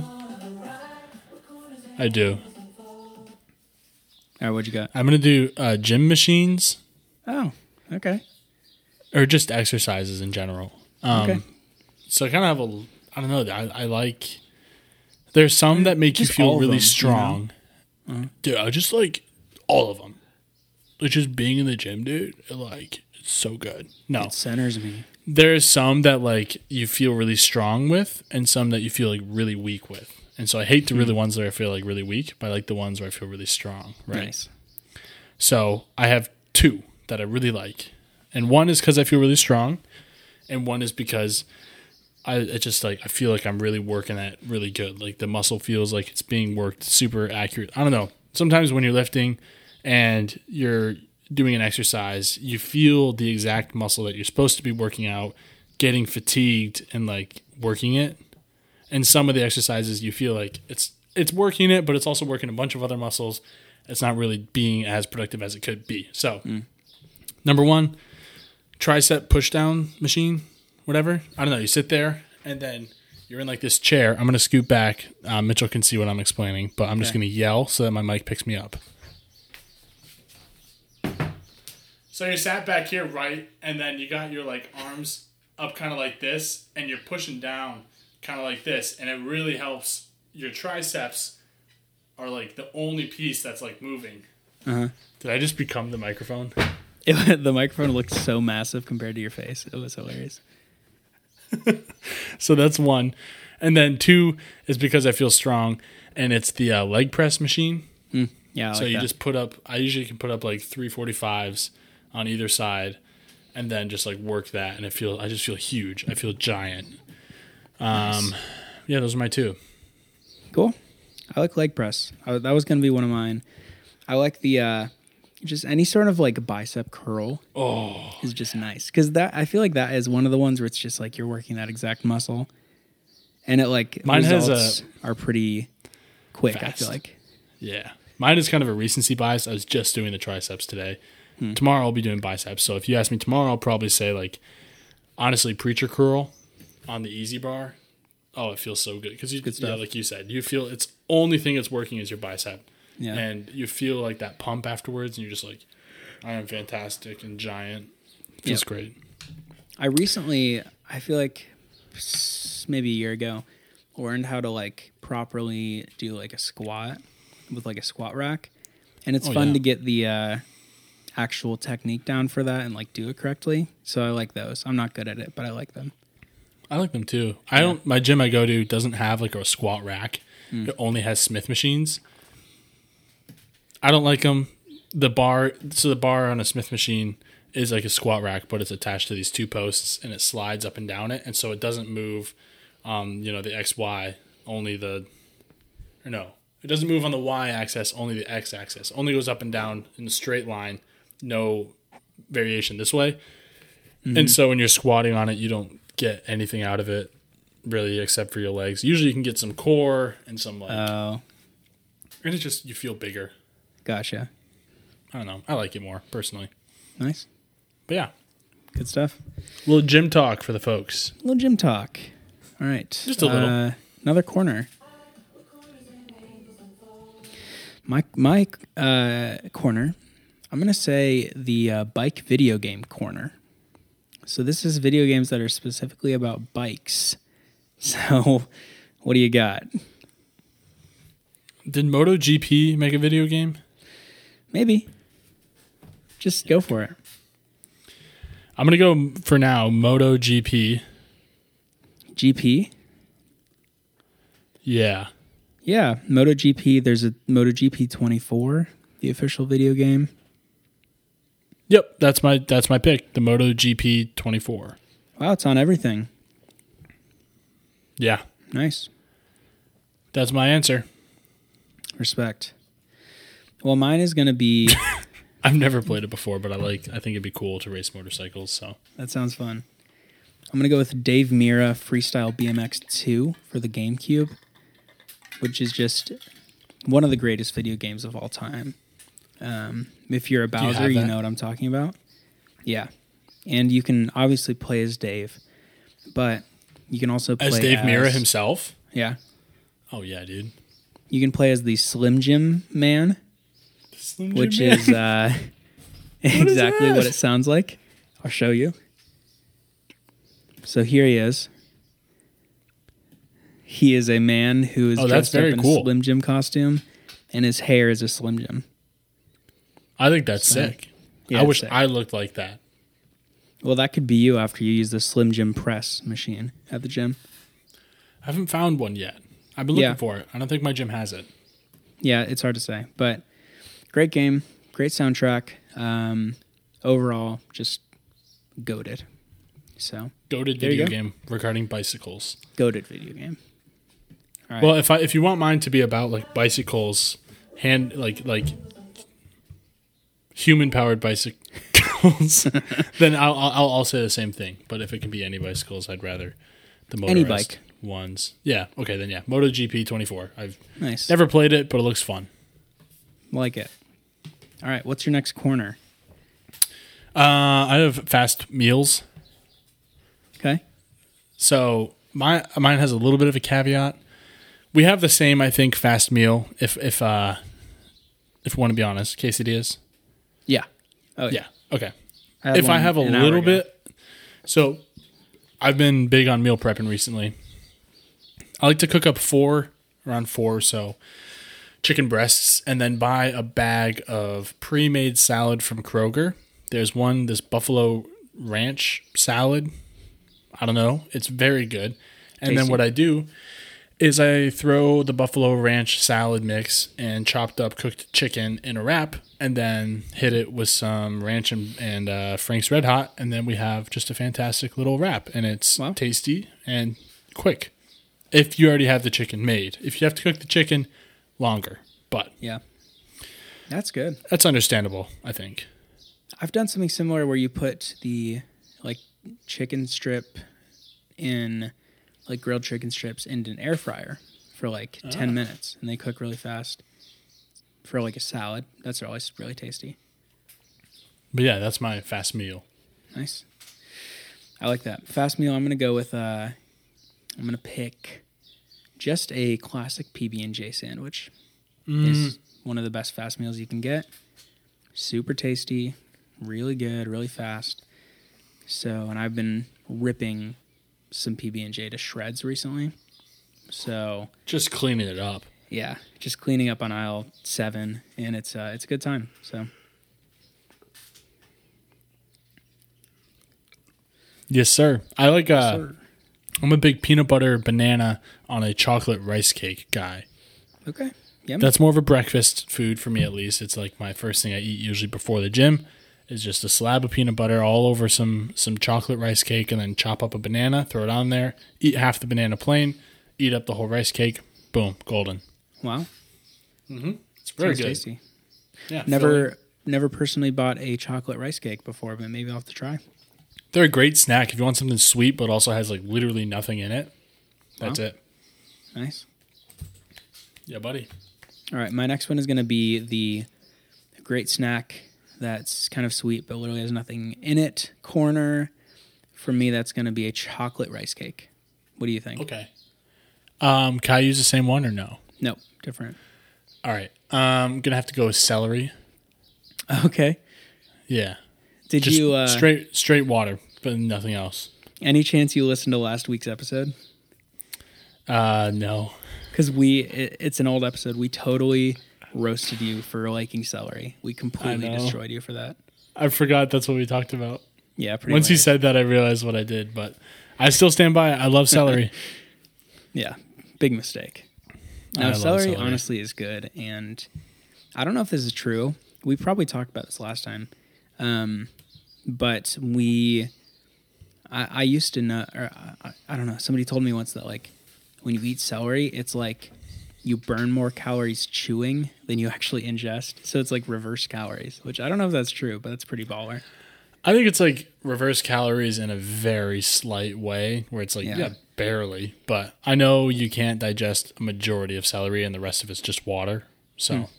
Speaker 3: I do.
Speaker 2: All right. What you got?
Speaker 3: I'm going to do uh, gym machines.
Speaker 2: Oh, okay.
Speaker 3: Or just exercises in general. Um,
Speaker 2: Okay.
Speaker 3: So I kind of have a, I don't know, I, I like, there's some that make
Speaker 2: Just
Speaker 3: you feel
Speaker 2: all of
Speaker 3: really
Speaker 2: them, you
Speaker 3: strong. Dude, I just like all of them. Like just being in the gym, dude, it, like, it's so good. No,
Speaker 2: It centers me.
Speaker 3: there's some that like you feel really strong with and some that you feel like really weak with. And so I hate the really ones that I feel like really weak, but I like the ones where I feel really strong, right?
Speaker 2: Nice.
Speaker 3: So I have two that I really like. And one is because I feel really strong, and one is because I it just like I feel like I'm really working that really good. Like the muscle feels like it's being worked super accurate. I don't know. Sometimes when you're lifting and you're doing an exercise, you feel the exact muscle that you're supposed to be working out, getting fatigued and like working it. And some of the exercises you feel like it's it's working it, but it's also working a bunch of other muscles. It's not really being as productive as it could be. So, mm. number one, tricep push down machine, whatever. I don't know. You sit there and then you're in like this chair. I'm going to scoot back. Uh, Mitchell can see what I'm explaining, but I'm okay. just going to yell so that my mic picks me up. So you're sat back here, right? And then you got your like arms up kind of like this, and you're pushing down kind of like this. And it really helps. Your triceps are like the only piece that's like moving. Uh-huh. Did I just become the microphone?
Speaker 2: It, the microphone looked so massive compared to your face. It was hilarious.
Speaker 3: So that's one. And then two is because I feel strong, and it's the uh, leg press machine.
Speaker 2: Mm, yeah, I
Speaker 3: So
Speaker 2: like
Speaker 3: you
Speaker 2: that.
Speaker 3: just put up, I usually can put up like three forty-fives on either side, and then just like work that, and I feel, I just feel huge. I feel giant. Um, nice. Yeah, those are my two.
Speaker 2: Cool. I like leg press. I, that was going to be one of mine. I like the uh, just any sort of like bicep curl.
Speaker 3: Oh,
Speaker 2: is just nice because that I feel like that is one of the ones where it's just like you're working that exact muscle, and it like
Speaker 3: mine has
Speaker 2: results
Speaker 3: a
Speaker 2: are pretty quick.
Speaker 3: fast.
Speaker 2: I feel like.
Speaker 3: Yeah, mine is kind of a recency bias. I was just doing the triceps today. Hmm. Tomorrow I'll be doing biceps. So if you ask me tomorrow, I'll probably say like, honestly, preacher curl on the easy bar. Oh, it feels so good because you, yeah, like you said, you feel it's only thing that's working is your bicep, yeah. and you feel like that pump afterwards, and you're just like, I am fantastic and giant. It feels yep. great.
Speaker 2: I recently, I feel like maybe a year ago, learned how to like properly do like a squat with like a squat rack, and it's oh, fun
Speaker 3: yeah.
Speaker 2: to get the uh, actual technique down for that and like do it correctly. So I like those. I'm not good at it, but I like them.
Speaker 3: I like them too. I don't. My gym I go to doesn't have like a squat rack. Mm. It only has Smith machines. I don't like them. The bar, so the bar on a Smith machine is like a squat rack, but it's attached to these two posts, and it slides up and down it, and so it doesn't move. Um, you know, the X Y, only the, or no, it doesn't move on the Y axis, only the X axis. Only goes up and down in a straight line, no variation this way. Mm-hmm. And so when you're squatting on it, you don't get anything out of it really except for your legs. Usually you can get some core and some like
Speaker 2: oh
Speaker 3: and it's just you feel bigger.
Speaker 2: Gotcha.
Speaker 3: I don't know. I like it more personally.
Speaker 2: Nice.
Speaker 3: But yeah.
Speaker 2: Good stuff.
Speaker 3: A little gym talk for the folks.
Speaker 2: A little gym talk. All right.
Speaker 3: Just a little.
Speaker 2: Uh, another corner. My my uh, corner. I'm gonna say the uh, bike video game corner. So this is video games that are specifically about bikes. So what do you got?
Speaker 3: Did MotoGP make a video game?
Speaker 2: Maybe. Just go for it.
Speaker 3: I'm going to go for now MotoGP.
Speaker 2: G P?
Speaker 3: Yeah.
Speaker 2: Yeah, MotoGP. There's a MotoGP twenty-four, the official video game.
Speaker 3: Yep, that's my that's my pick, the MotoGP twenty-four.
Speaker 2: Wow, it's on everything.
Speaker 3: Yeah.
Speaker 2: Nice.
Speaker 3: That's my answer. Respect.
Speaker 2: Well, mine is going to be...
Speaker 3: I've never played it before, but I like. I think it'd be cool to race motorcycles. So
Speaker 2: that sounds fun. I'm going to go with Dave Mirra Freestyle B M X two for the GameCube, which is just one of the greatest video games of all time. Um, if you're a Bowser, you, you know what I'm talking about. Yeah. And you can obviously play as Dave, but you can also play
Speaker 3: as Dave
Speaker 2: as,
Speaker 3: Mirra himself.
Speaker 2: Yeah.
Speaker 3: Oh yeah, dude.
Speaker 2: You can play as the Slim Jim Man, Slim Jim which Man. is uh, exactly what it sounds like. I'll show you. So here he is. He is a man who is
Speaker 3: oh,
Speaker 2: dressed
Speaker 3: up
Speaker 2: in
Speaker 3: cool.
Speaker 2: a Slim Jim costume, and his hair is a Slim Jim.
Speaker 3: I think that's so, sick.
Speaker 2: Yeah,
Speaker 3: I wish
Speaker 2: sick.
Speaker 3: I looked like that.
Speaker 2: Well, that could be you after you use the Slim Jim press machine at the gym.
Speaker 3: I haven't found one yet. I've been looking
Speaker 2: yeah.
Speaker 3: for it. I don't think my gym has it.
Speaker 2: Yeah, it's hard to say. But great game, great soundtrack. Um, overall, just goated. So
Speaker 3: Goated
Speaker 2: There you
Speaker 3: video
Speaker 2: go.
Speaker 3: game regarding bicycles.
Speaker 2: goated video game. All right.
Speaker 3: Well, if I if you want mine to be about like bicycles, hand like like human powered bicycles, then I'll, I'll I'll say the same thing. But if it can be any bicycles, I'd rather the motorized
Speaker 2: Any bike.
Speaker 3: ones. Yeah. Okay. Then yeah, MotoGP twenty-four. I've
Speaker 2: Nice.
Speaker 3: never played it, but it looks fun.
Speaker 2: Like it. All right. What's your next corner?
Speaker 3: Uh, I have fast meals.
Speaker 2: Okay.
Speaker 3: So my mine has a little bit of a caveat. We have the same, I think, fast meal. If if uh, if we want to be honest, quesadillas.
Speaker 2: Yeah. Oh
Speaker 3: Yeah. Okay.
Speaker 2: I had
Speaker 3: If I
Speaker 2: one
Speaker 3: have a
Speaker 2: an hour
Speaker 3: little
Speaker 2: ago.
Speaker 3: bit, so I've been big on meal prepping recently. I like to cook up four, around four or so, chicken breasts, and then buy a bag of pre-made salad from Kroger. There's one, this Buffalo Ranch salad. I don't know. It's very good. And then
Speaker 2: Tasty.
Speaker 3: what I do is I throw the Buffalo Ranch salad mix and chopped up cooked chicken in a wrap, and then hit it with some ranch and, and uh, Frank's Red Hot, and then we have just a fantastic little wrap, and it's
Speaker 2: Wow.
Speaker 3: tasty and quick. If you already have the chicken made, if you have to cook the chicken, longer, but
Speaker 2: Yeah. That's good.
Speaker 3: that's understandable, I think.
Speaker 2: I've done something similar where you put the like chicken strip in like grilled chicken strips into an air fryer for like ten minutes, and they cook really fast for like a salad. That's always really tasty.
Speaker 3: But yeah, that's my fast meal.
Speaker 2: Nice. I like that. Fast meal, I'm going to go with uh I'm going to pick just a classic P B and J sandwich. It's one of the best fast meals you can get. Super tasty, really good, really fast. So, and I've been ripping some P B and J to shreds recently. So,
Speaker 3: Just cleaning it up.
Speaker 2: yeah, just cleaning up on aisle seven, and it's uh, it's a good time. So,
Speaker 3: Yes, sir. I like uh
Speaker 2: Sir.
Speaker 3: I'm a big peanut butter banana on a chocolate rice cake guy.
Speaker 2: okay, yum.
Speaker 3: That's more of a breakfast food for me, at least. It's like my first thing I eat usually before the gym is just a slab of peanut butter all over some some chocolate rice cake, and then chop up a banana, throw it on there, eat half the banana plain, eat up the whole rice cake. Boom, golden.
Speaker 2: Wow,
Speaker 3: It's very
Speaker 2: sounds
Speaker 3: good.
Speaker 2: tasty.
Speaker 3: Yeah,
Speaker 2: Never,
Speaker 3: filling.
Speaker 2: never personally bought a chocolate rice cake before, but maybe I'll have to try.
Speaker 3: They're a great snack if you want something sweet but also has like literally nothing in it. That's
Speaker 2: Wow.
Speaker 3: it.
Speaker 2: Nice.
Speaker 3: Yeah, buddy.
Speaker 2: All right, my next one is going to be the great snack that's kind of sweet but literally has nothing in it. Corner. For me, that's going to be a chocolate rice cake. What do you think?
Speaker 3: Okay. Um, can I use the same one or no?
Speaker 2: Nope, different.
Speaker 3: All right. Um, gonna have to go with celery.
Speaker 2: Okay.
Speaker 3: Yeah.
Speaker 2: Did
Speaker 3: Just
Speaker 2: you uh,
Speaker 3: straight straight water, but nothing else.
Speaker 2: any chance you listened to last week's episode?
Speaker 3: Uh, no.
Speaker 2: Because we, it, it's an old episode. We totally roasted you for liking celery. We completely
Speaker 3: I know.
Speaker 2: destroyed you for that.
Speaker 3: I forgot that's what we talked about.
Speaker 2: Yeah, pretty
Speaker 3: Once you
Speaker 2: much.
Speaker 3: said that, I realized what I did, but I still stand by it. I love celery.
Speaker 2: Yeah, big mistake.
Speaker 3: I
Speaker 2: Now,
Speaker 3: love
Speaker 2: celery,
Speaker 3: celery.
Speaker 2: honestly is good, and I don't know if this is true. We probably talked about this last time, um, but we, I, I used to know, or I, I don't know. Somebody told me once that like when you eat celery, it's like you burn more calories chewing than you actually ingest. So it's like reverse calories, which I don't know if that's true, but that's pretty baller.
Speaker 3: I think it's like reverse calories in a very slight way, where it's like,
Speaker 2: Yeah.
Speaker 3: yeah. barely. But I know you can't digest a majority of celery and the rest of it's just water. So
Speaker 2: Hmm.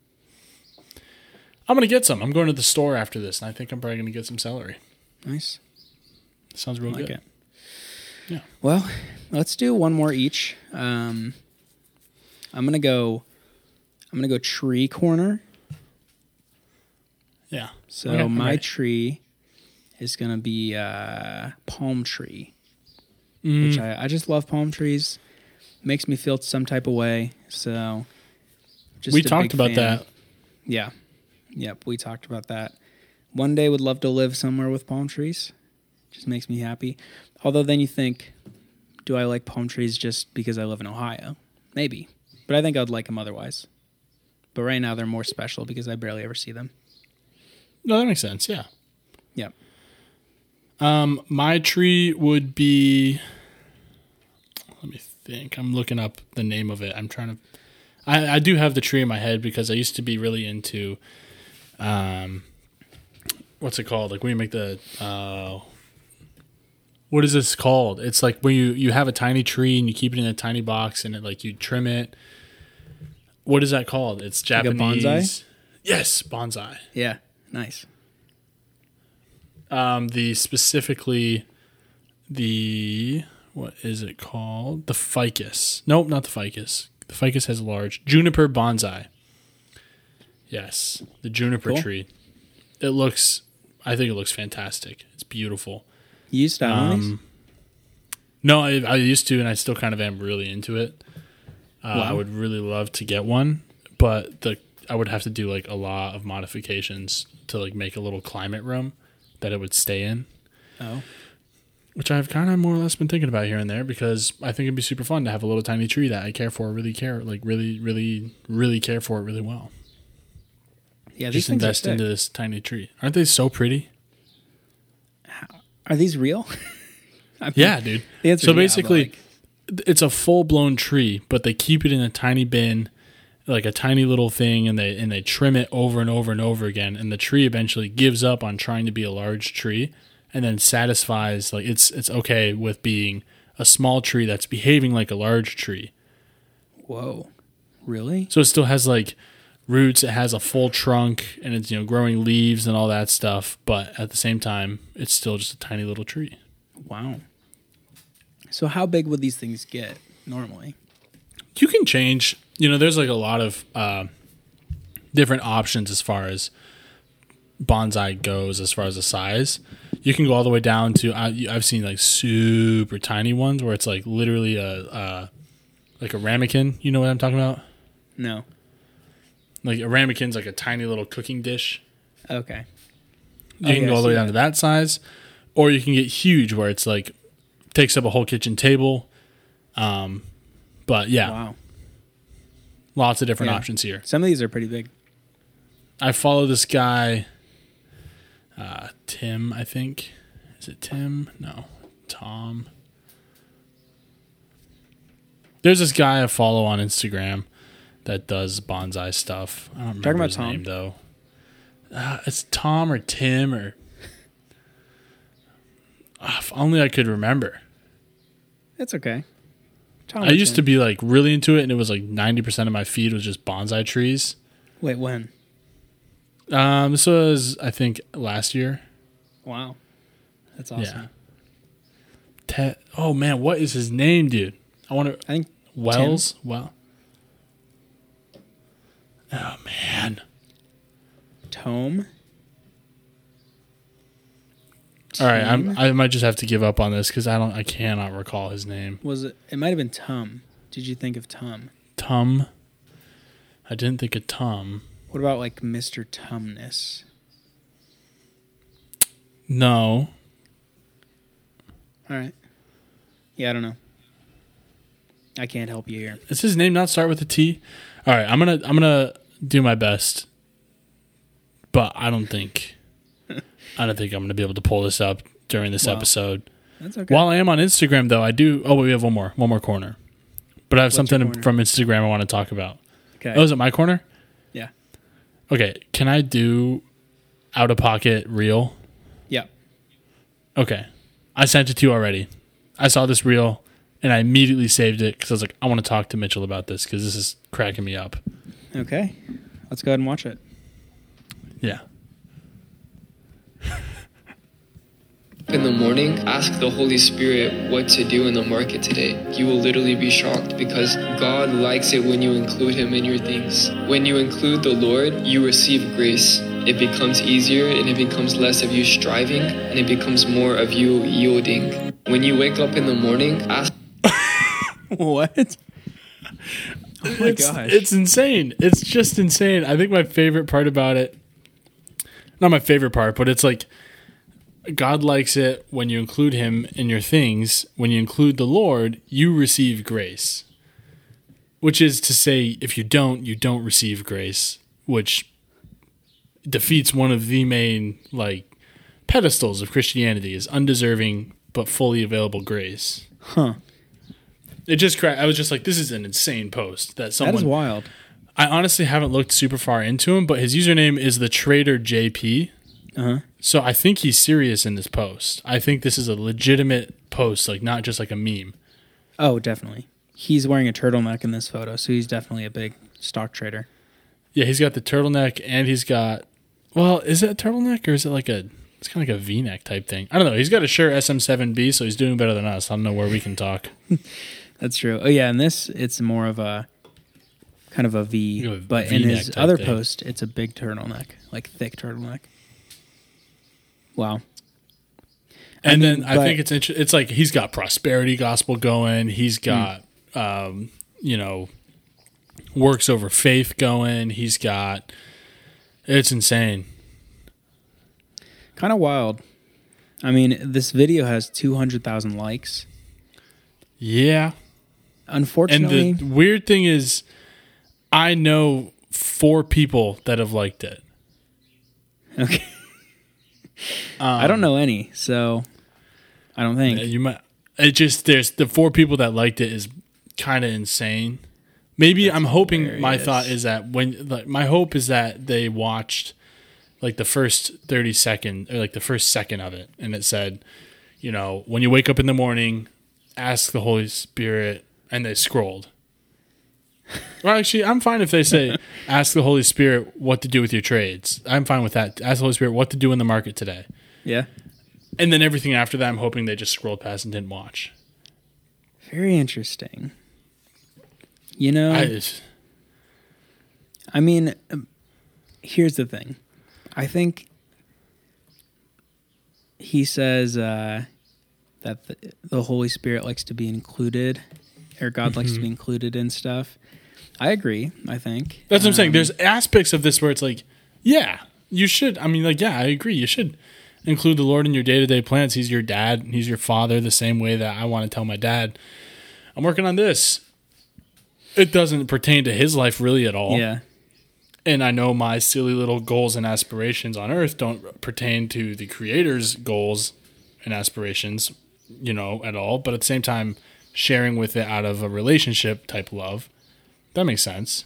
Speaker 3: I'm going to get some. I'm going to the store after this, and I think I'm probably going to get some celery.
Speaker 2: Nice.
Speaker 3: Sounds real
Speaker 2: I like
Speaker 3: good.
Speaker 2: it.
Speaker 3: Yeah.
Speaker 2: Well, let's do one more each. Um, I'm gonna go. I'm gonna go tree corner.
Speaker 3: Yeah.
Speaker 2: So
Speaker 3: Okay, I'm
Speaker 2: my
Speaker 3: ready.
Speaker 2: tree is gonna be uh, palm tree,
Speaker 3: Mm,
Speaker 2: which I, I just love palm trees. Makes me feel some type of way. So just
Speaker 3: we
Speaker 2: a
Speaker 3: talked
Speaker 2: big
Speaker 3: about
Speaker 2: fan.
Speaker 3: that.
Speaker 2: Yeah. Yep. We talked about that. One day would love to live somewhere with palm trees. Just makes me happy. Although then you think, do I like palm trees just because I live in Ohio? Maybe. But I think I'd like them otherwise. But right now they're more special because I barely ever see them.
Speaker 3: No, that makes sense. Yeah.
Speaker 2: Yep.
Speaker 3: Um, my tree would be. Let me think. I'm looking up the name of it. I'm trying to. I, I do have the tree in my head because I used to be really into. Um, what's it called? Like when you make the. Uh, what is this called? It's like when you, you have a tiny tree and you keep it in a tiny box and it like you trim it. What is that called? It's
Speaker 2: Like a
Speaker 3: Japanese.
Speaker 2: bonsai?
Speaker 3: Yes, bonsai.
Speaker 2: Yeah, nice.
Speaker 3: Um, the specifically the what is it called? The ficus. Nope, not the ficus. The ficus has a large juniper bonsai. Yes, the juniper
Speaker 2: Cool.
Speaker 3: tree. It looks. I think it looks fantastic. It's beautiful.
Speaker 2: You used to have one of these?
Speaker 3: Um, no, I, I used to, and I still kind of am really into it. Uh,
Speaker 2: Wow.
Speaker 3: I would really love to get one, but the I would have to do like a lot of modifications to like make a little climate room that it would stay in,
Speaker 2: Oh,
Speaker 3: which I've kind of more or less been thinking about here and there because I think it'd be super fun to have a little tiny tree that I care for, really care, like really, really, really care for it really well.
Speaker 2: yeah. These
Speaker 3: Just
Speaker 2: things are
Speaker 3: invest
Speaker 2: sick.
Speaker 3: into this tiny tree. Aren't they so pretty?
Speaker 2: Are these real? I mean,
Speaker 3: Yeah, dude.
Speaker 2: The answer
Speaker 3: So
Speaker 2: is yeah, but,
Speaker 3: basically,
Speaker 2: like,
Speaker 3: it's a full blown tree, but they keep it in a tiny bin, like a tiny little thing, and they and they trim it over and over and over again. And the tree eventually gives up on trying to be a large tree, and then satisfies like it's it's okay with being a small tree that's behaving like a large tree.
Speaker 2: whoa, really?
Speaker 3: So it still has like roots, it has a full trunk, and it's you know growing leaves and all that stuff. But at the same time, it's still just a tiny little tree.
Speaker 2: Wow. So how big would these things get normally?
Speaker 3: You can change. You know, there's like a lot of uh, different options as far as bonsai goes, as far as the size. You can go all the way down to I, I've seen like super tiny ones where it's like literally a uh, like a ramekin. You know what I'm talking about?
Speaker 2: No.
Speaker 3: Like a ramekin's like a tiny little cooking dish.
Speaker 2: Okay.
Speaker 3: You
Speaker 2: Oh,
Speaker 3: can
Speaker 2: yeah,
Speaker 3: go
Speaker 2: I
Speaker 3: all the way
Speaker 2: see
Speaker 3: down
Speaker 2: that.
Speaker 3: to that size, or you can get huge where it's like takes up a whole kitchen table. Um, but yeah,
Speaker 2: Wow.
Speaker 3: lots of different
Speaker 2: Yeah.
Speaker 3: options here.
Speaker 2: Some of these are pretty big.
Speaker 3: I follow this guy, uh, Tim, I think. Is it Tim? No, Tom. There's this guy I follow on Instagram that does bonsai stuff. I don't remember
Speaker 2: Talking about
Speaker 3: his
Speaker 2: Tom?
Speaker 3: name, though. Uh, it's Tom or Tim or... Ah, if only I could remember.
Speaker 2: That's okay. Tom
Speaker 3: I
Speaker 2: or
Speaker 3: used to
Speaker 2: Tim.
Speaker 3: be like really into it, and it was like ninety percent of my feed was just bonsai trees.
Speaker 2: Wait, when?
Speaker 3: Um, this was, I think, last year.
Speaker 2: Wow. That's awesome.
Speaker 3: Te- oh man, what is his name, dude? I want to.
Speaker 2: I think
Speaker 3: Wells. Well. Oh man.
Speaker 2: Tome.
Speaker 3: All right, I'm,
Speaker 2: Tim?
Speaker 3: I might just have to give up on this because I don't. I cannot recall his name.
Speaker 2: Was it? It might have been Tum. Did you think of Tum?
Speaker 3: Tum. I didn't think of Tum.
Speaker 2: What about like Mister Tumness?
Speaker 3: No.
Speaker 2: All right. Yeah, I don't know. I can't help you here.
Speaker 3: Does his name not start with a T? All right, I'm gonna I'm gonna do my best, but I don't think I don't think I'm gonna be able to pull this up during this
Speaker 2: Wow.
Speaker 3: episode.
Speaker 2: That's okay.
Speaker 3: While I am on Instagram, though, I do. Oh, wait, we have one more, one more corner. But I have
Speaker 2: What's your
Speaker 3: something
Speaker 2: corner?
Speaker 3: from Instagram I want to talk about.
Speaker 2: Okay.
Speaker 3: Oh, is it my corner?
Speaker 2: Yeah.
Speaker 3: Okay, can I do out of pocket reel?
Speaker 2: Yeah.
Speaker 3: Okay, I sent it to you already. I saw this reel and I immediately saved it because I was like, I want to talk to Mitchell about this because this is cracking me up.
Speaker 2: Okay. Let's go ahead and watch it.
Speaker 3: Yeah.
Speaker 7: In the morning, ask the Holy Spirit what to do in the market today. You will literally be shocked because God likes it when you include Him in your things. When you include the Lord, you receive grace. It becomes easier and it becomes less of you striving and it becomes more of you yielding. When you wake up in the morning, ask
Speaker 2: What? Oh my
Speaker 3: it's,
Speaker 2: gosh.
Speaker 3: it's insane. It's just insane. I think my favorite part about it, not my favorite part, but it's like God likes it when you include Him in your things. When you include the Lord, you receive grace. Which is to say, if you don't, you don't receive grace, which defeats one of the main like pedestals of Christianity as undeserving but fully available grace.
Speaker 2: Huh.
Speaker 3: It just cra- I was just like, this is an insane post that someone.
Speaker 2: That is wild.
Speaker 3: I honestly haven't looked super far into him, but his username is the Trader J P.
Speaker 2: Uh-huh.
Speaker 3: So I think he's serious in this post. I think this is a legitimate post, like not just like a meme.
Speaker 2: Oh, definitely. He's wearing a turtleneck in this photo, so he's definitely a big stock trader.
Speaker 3: Yeah, he's got the turtleneck and he's got, well, is it a turtleneck or is it like a, it's kind of like a V-neck type thing. I don't know. He's got a Shure S M seven B, so he's doing better than us. I don't know where we can talk.
Speaker 2: That's true. Oh, yeah, and this, it's more of a, kind of a V,
Speaker 3: Like a
Speaker 2: but in
Speaker 3: V-neck
Speaker 2: his
Speaker 3: type
Speaker 2: other
Speaker 3: thing.
Speaker 2: post, it's a big turtleneck, like thick turtleneck. Wow.
Speaker 3: And
Speaker 2: I
Speaker 3: then
Speaker 2: mean,
Speaker 3: I
Speaker 2: but-
Speaker 3: think it's inter- it's like he's got prosperity gospel going. He's got, um, you know, works over faith going. He's got, it's insane.
Speaker 2: Kind of wild. I mean, this video has two hundred thousand likes.
Speaker 3: Yeah. And
Speaker 2: Unfortunately,
Speaker 3: the weird thing is, I know four people that have liked it.
Speaker 2: okay.
Speaker 3: Um,
Speaker 2: I don't know any, so I don't think.
Speaker 3: You might. It just there's the four people that liked it is kind of insane. Maybe I'm hoping. My
Speaker 2: hilarious.
Speaker 3: thought is that when like, my hope is that they watched like the first thirty second or like the first second of it, and it said, you know, when you wake up in the morning, ask the Holy Spirit, and they scrolled. Well, actually, I'm fine if they say, ask the Holy Spirit what to do with your trades. I'm fine with that. Ask the Holy Spirit what to do in the market today.
Speaker 2: Yeah.
Speaker 3: And then everything after that, I'm hoping they just scrolled past and didn't watch.
Speaker 2: Very interesting. You know,
Speaker 3: I
Speaker 2: I,
Speaker 3: just,
Speaker 2: mean, um, here's the thing. I think he says uh, that the, the Holy Spirit likes to be included, or God likes to be included in stuff. I agree, I think.
Speaker 3: that's what I'm saying.
Speaker 2: Um,
Speaker 3: There's aspects of this where it's like, yeah, you should. I mean, like, yeah, I agree. You should include the Lord in your day-to-day plans. He's your dad. He's your father, the same way that I want to tell my dad, I'm working on this. It doesn't pertain to his life really at all.
Speaker 2: Yeah.
Speaker 3: And I know my silly little goals and aspirations on earth don't pertain to the creator's goals and aspirations, you know, at all. But at the same time, sharing with it out of a relationship type love, that makes sense.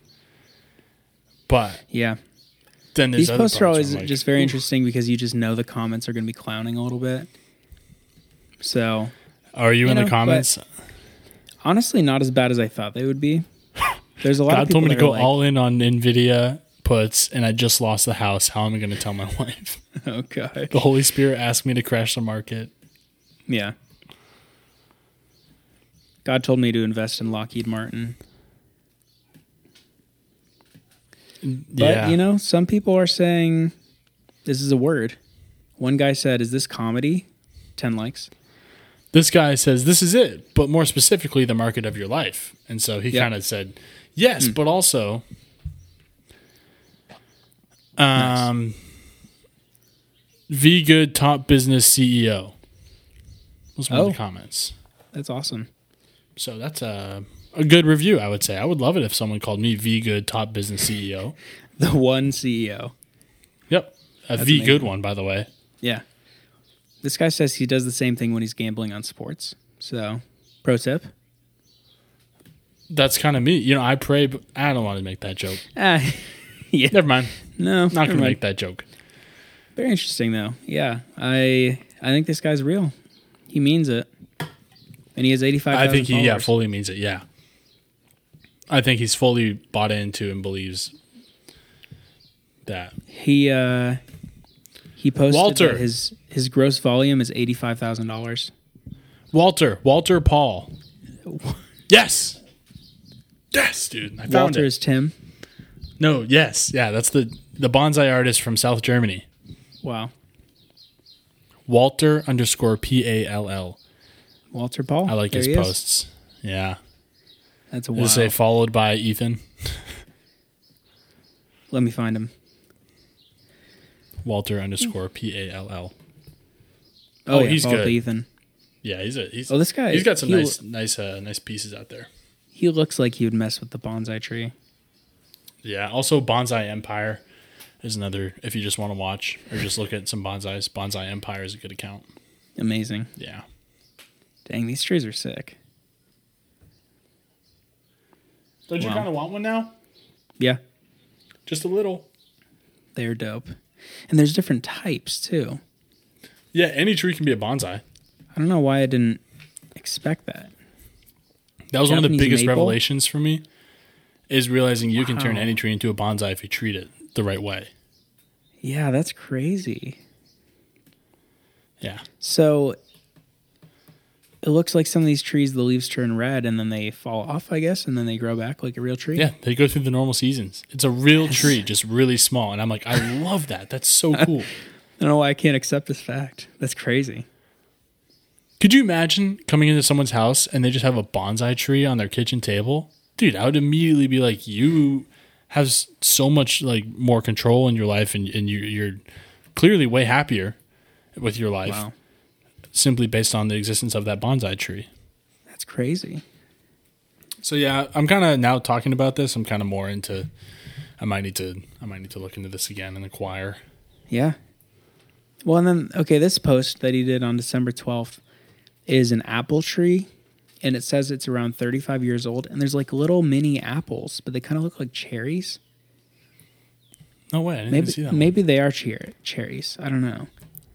Speaker 3: But
Speaker 2: Yeah.
Speaker 3: then there's
Speaker 2: These
Speaker 3: other
Speaker 2: posts are
Speaker 3: parts where
Speaker 2: always
Speaker 3: I'm like,
Speaker 2: just very
Speaker 3: oof.
Speaker 2: interesting because you just know the comments are going to be clowning a little bit. So,
Speaker 3: Are you,
Speaker 2: You
Speaker 3: in
Speaker 2: know,
Speaker 3: the comments?
Speaker 2: honestly, not as bad as I thought they would be. There's a lot of
Speaker 3: God
Speaker 2: people
Speaker 3: told me to
Speaker 2: that are
Speaker 3: go
Speaker 2: like,
Speaker 3: all in on NVIDIA puts, and I just lost the house. How am I going to tell my wife?
Speaker 2: oh, God.
Speaker 3: The Holy Spirit asked me to crash the market.
Speaker 2: Yeah. God told me to invest in Lockheed Martin. But,
Speaker 3: Yeah.
Speaker 2: you know, some people are saying this is a word. One guy said, is this comedy? ten likes.
Speaker 3: This guy says this is it, but more specifically, the market of your life. And so he
Speaker 2: Yeah.
Speaker 3: kind of said, yes,
Speaker 2: Hmm.
Speaker 3: but also, um, V Good Top Business C E O was one of
Speaker 2: Oh.
Speaker 3: the comments.
Speaker 2: That's awesome.
Speaker 3: So that's a a good review, I would say. I would love it if someone called me V Good Top Business C E O.
Speaker 2: The one C E O.
Speaker 3: Yep, a
Speaker 2: That's
Speaker 3: V
Speaker 2: amazing.
Speaker 3: Good one, by the way.
Speaker 2: Yeah. This guy says he does the same thing when he's gambling on sports. So, pro tip.
Speaker 3: That's kind of me. You know, I pray, but I don't want to make that joke.
Speaker 2: Ah, yeah.
Speaker 3: Never mind.
Speaker 2: No,
Speaker 3: Not
Speaker 2: never
Speaker 3: going to
Speaker 2: mind.
Speaker 3: make that joke.
Speaker 2: Very interesting, though. Yeah, I I think this guy's real. He means it, and he has eighty-five.
Speaker 3: I think he yeah fully means it. Yeah, I think he's fully bought into and believes that.
Speaker 2: He uh, he posted
Speaker 3: Walter.
Speaker 2: that his his gross volume is eighty-five thousand dollars.
Speaker 3: Walter, Walter Paul. Yes, yes, dude. I found
Speaker 2: Walter
Speaker 3: it.
Speaker 2: is Tim.
Speaker 3: No, yes, yeah. That's the the bonsai artist from South Germany.
Speaker 2: Wow,
Speaker 3: Walter underscore P A L L.
Speaker 2: Walter Paul.
Speaker 3: I like
Speaker 2: There
Speaker 3: his
Speaker 2: he is.
Speaker 3: posts. Yeah.
Speaker 2: That's a
Speaker 3: Does
Speaker 2: wow.
Speaker 3: it say followed by Ethan?
Speaker 2: Let me find him.
Speaker 3: Walter underscore P A L L.
Speaker 2: Oh,
Speaker 3: Oh,
Speaker 2: yeah,
Speaker 3: he's
Speaker 2: follow
Speaker 3: good.
Speaker 2: Ethan.
Speaker 3: Yeah, he's a he's
Speaker 2: Oh, this guy.
Speaker 3: he's got some
Speaker 2: he,
Speaker 3: nice nice uh, nice pieces out there.
Speaker 2: He looks like he would mess with the bonsai tree.
Speaker 3: Yeah. Also, Bonsai Empire. is another, if you just want to watch or just look at some bonsais. Bonsai Empire is a good account.
Speaker 2: Amazing.
Speaker 3: Yeah.
Speaker 2: Dang, these trees are sick.
Speaker 3: Don't you
Speaker 2: Wow.
Speaker 3: kind of want one now?
Speaker 2: Yeah,
Speaker 3: Just a little.
Speaker 2: they're dope. And there's different types too.
Speaker 3: Yeah, any tree can be a bonsai.
Speaker 2: I don't know why I didn't expect that.
Speaker 3: That was one of the
Speaker 2: Japanese
Speaker 3: biggest
Speaker 2: maple?
Speaker 3: revelations for me, is realizing you can turn
Speaker 2: Wow.
Speaker 3: any tree into a bonsai if you treat it the right way.
Speaker 2: Yeah, that's crazy.
Speaker 3: Yeah.
Speaker 2: So it looks like some of these trees, the leaves turn red and then they fall off, I guess, and then they grow back like a real tree.
Speaker 3: Yeah, they go through the normal seasons. It's a real tree, just really small. And I'm like, I love that. That's so cool.
Speaker 2: I don't know why I can't accept this fact. That's crazy.
Speaker 3: Could you imagine coming into someone's house and they just have a bonsai tree on their kitchen table? Dude, I would immediately be like, you have s- so much like more control in your life, and, and you, you're clearly way happier with your life
Speaker 2: Wow.
Speaker 3: simply based on the existence of that bonsai tree.
Speaker 2: That's crazy.
Speaker 3: So yeah, I'm kind of now talking about this. I'm kind of more into. I might need to. I might need to look into this again and acquire.
Speaker 2: Yeah. Well, and then, okay, this post that he did on December twelfth is an apple tree, and it says it's around thirty-five years old, and there's like little mini apples, but they kind of look like cherries.
Speaker 3: No way. I didn't
Speaker 2: Maybe
Speaker 3: even see that. one.
Speaker 2: maybe they are cher- cherries. I don't know.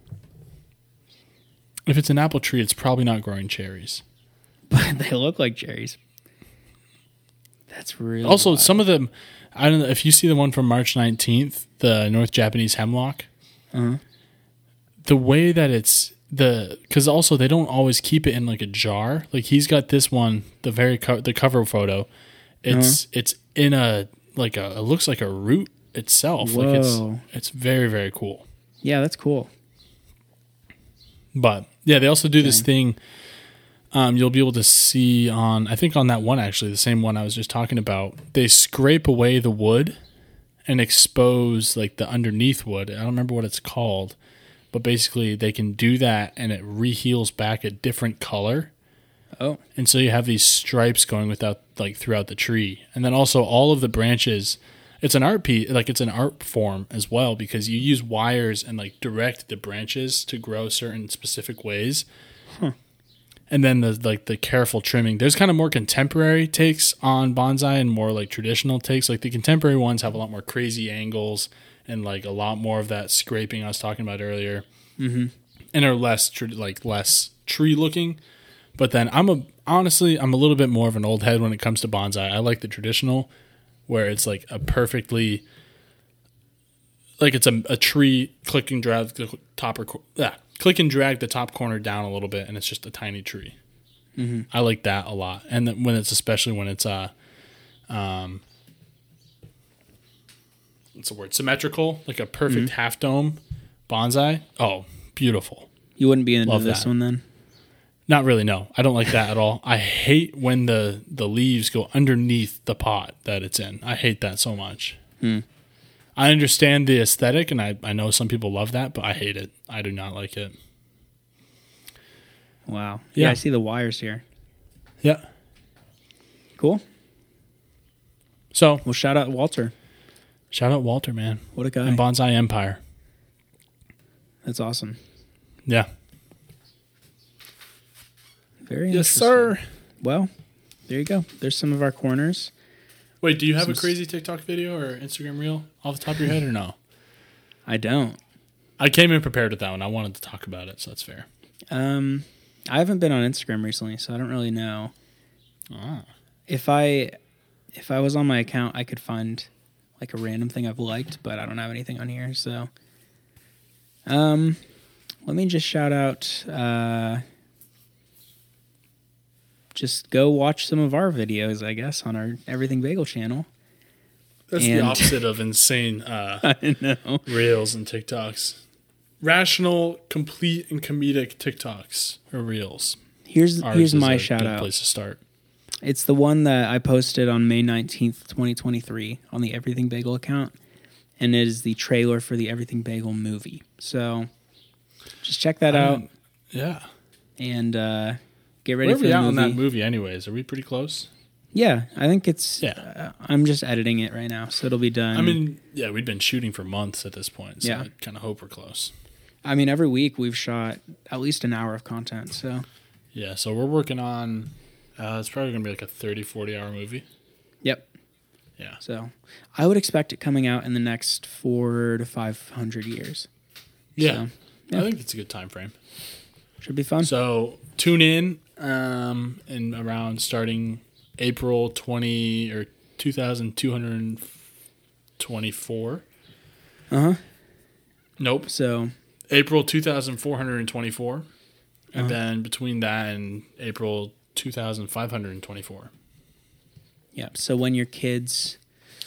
Speaker 3: If it's an apple tree, it's probably not growing cherries.
Speaker 2: But they look like cherries. That's really
Speaker 3: Also,
Speaker 2: wild.
Speaker 3: some of them. I don't know if you see the one from March nineteenth, the North Japanese hemlock.
Speaker 2: Uh-huh.
Speaker 3: The way that it's the because also they don't always keep it in like a jar. Like he's got this one, the very co- the cover photo. It's
Speaker 2: Uh-huh.
Speaker 3: it's in a like a it looks like a root itself. Like it's
Speaker 2: Whoa.
Speaker 3: it's very very cool.
Speaker 2: Yeah, that's cool.
Speaker 3: But yeah, they also do this thing. Um, you'll be able to see on, I think on that one actually, the same one I was just talking about. They scrape away the wood and expose like the underneath wood. I don't remember what it's called, but basically they can do that and it reheals back a different color.
Speaker 2: Oh,
Speaker 3: And so you have these stripes going without like throughout the tree, and then also all of the branches. It's an art piece, like it's an art form as well, because you use wires and like direct the branches to grow certain specific ways. And then the like the careful trimming. There's kind of more contemporary takes on bonsai and more like traditional takes. Like the contemporary ones have a lot more crazy angles and like a lot more of that scraping I was talking about earlier, mm-hmm. and are less tr- like less tree looking. But then I'm a honestly I'm a little bit more of an old head when it comes to bonsai. I like the traditional, where it's like a perfectly like it's a, a tree click and drag the top or yeah, click and drag the top corner down a little bit, and it's just a tiny tree. Mm-hmm. I like that a lot, and then when it's especially when it's uh, um, what's the word? Symmetrical, like a perfect
Speaker 2: Mm-hmm.
Speaker 3: half dome bonsai. Oh, beautiful.
Speaker 2: you wouldn't be into
Speaker 3: Love
Speaker 2: this
Speaker 3: that.
Speaker 2: one then?
Speaker 3: Not really, no. I don't like that at all. I hate when the, the leaves go underneath the pot that it's in. I hate that so much.
Speaker 2: Hmm.
Speaker 3: I understand the aesthetic, and I, I know some people love that, but I hate it. I do not like it.
Speaker 2: Wow. Yeah,
Speaker 3: Yeah.
Speaker 2: I see the wires here.
Speaker 3: Yeah.
Speaker 2: Cool.
Speaker 3: So,
Speaker 2: Well, shout out Walter.
Speaker 3: shout out Walter, man.
Speaker 2: What a guy.
Speaker 3: And Bonsai Empire.
Speaker 2: That's awesome.
Speaker 3: Yeah.
Speaker 2: Very
Speaker 3: Yes,
Speaker 2: interesting.
Speaker 3: sir.
Speaker 2: Well, there you go. There's some of our corners.
Speaker 3: Wait, do you have a
Speaker 2: Some s-
Speaker 3: crazy TikTok video or Instagram reel off the top of your head or no?
Speaker 2: I don't.
Speaker 3: I came in prepared with that one. I wanted to talk about it, so that's fair.
Speaker 2: Um, I haven't been on Instagram recently, so I don't really know.
Speaker 3: Ah.
Speaker 2: If I if I was on my account, I could find like a random thing I've liked, but I don't have anything on here. So, um, let me just shout out. Uh, just go watch some of our videos, I guess, on our Everything Bagel channel.
Speaker 3: That's the
Speaker 2: And-
Speaker 3: opposite of insane uh,
Speaker 2: I know.
Speaker 3: reels and TikToks. Rational, complete, and comedic TikToks or reels.
Speaker 2: Here's
Speaker 3: Ours
Speaker 2: here's
Speaker 3: is
Speaker 2: my
Speaker 3: a
Speaker 2: shout
Speaker 3: good
Speaker 2: out.
Speaker 3: place to start.
Speaker 2: It's the one that I posted on May nineteenth, twenty twenty-three on the Everything Bagel account. And it is the trailer for the Everything Bagel movie. So just check that out
Speaker 3: Um, Yeah.
Speaker 2: and uh, get ready
Speaker 3: Where are
Speaker 2: for
Speaker 3: we
Speaker 2: the
Speaker 3: at
Speaker 2: movie.
Speaker 3: on that movie anyways? Are we pretty close?
Speaker 2: Yeah, I think it's.
Speaker 3: Yeah.
Speaker 2: Uh, I'm just editing it right now, so it'll be done.
Speaker 3: I mean, yeah, we've been shooting for months at this point, so
Speaker 2: Yeah.
Speaker 3: I kind of hope we're close.
Speaker 2: I mean, every week we've shot at least an hour of content. So
Speaker 3: Yeah, so we're working on, uh, it's probably going to be like a thirty, forty hour movie.
Speaker 2: yep.
Speaker 3: Yeah.
Speaker 2: So I would expect it coming out in the next four to five hundred years.
Speaker 3: Yeah.
Speaker 2: So, yeah.
Speaker 3: I think it's a good time frame.
Speaker 2: Should be fun.
Speaker 3: So tune in um, in around starting April twenty or two thousand two hundred twenty-four.
Speaker 2: Uh huh.
Speaker 3: Nope.
Speaker 2: So
Speaker 3: April two thousand four hundred twenty-four. And
Speaker 2: Uh-huh.
Speaker 3: then between that and April two thousand five hundred twenty-four.
Speaker 2: yeah. So when your kids,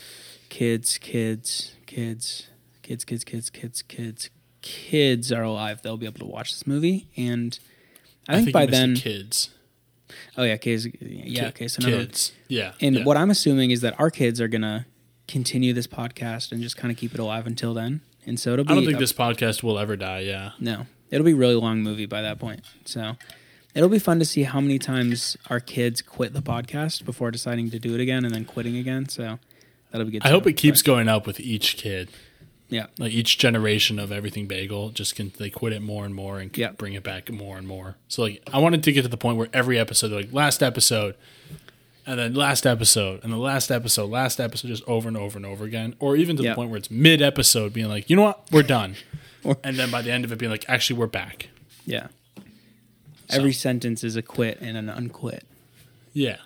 Speaker 2: kids, kids, kids, kids, kids, kids, kids, kids, kids are alive, they'll be able to watch this movie. And I, think, by
Speaker 3: you missed the
Speaker 2: then,
Speaker 3: kids.
Speaker 2: oh yeah, kids, yeah.
Speaker 3: Ki-
Speaker 2: Okay, so another,
Speaker 3: kids. Yeah.
Speaker 2: and
Speaker 3: yeah.
Speaker 2: what I'm assuming is that our kids are gonna continue this podcast and just kind of keep it alive until then. And so it'll be.
Speaker 3: I don't think
Speaker 2: a-
Speaker 3: this podcast will ever die. Yeah.
Speaker 2: No, it'll be a really long movie by that point. So it'll be fun to see how many times our kids quit the podcast before deciding to do it again and then quitting again. So that'll be good.
Speaker 3: I
Speaker 2: too.
Speaker 3: hope it keeps
Speaker 2: But,
Speaker 3: going up with each kid.
Speaker 2: yeah.
Speaker 3: Like each generation of Everything Bagel just can they quit it more and more and
Speaker 2: Yeah.
Speaker 3: bring it back more and more. So like I wanted to get to the point where every episode, like last episode, and then last episode, and the last episode, last episode, just over and over and over again, or even to
Speaker 2: Yeah.
Speaker 3: the point where it's mid episode, being like, you know what, we're done,
Speaker 2: Or-
Speaker 3: and then by the end of it, being like, actually, we're back.
Speaker 2: Yeah. Every sentence is a quit and an unquit.
Speaker 3: Yeah,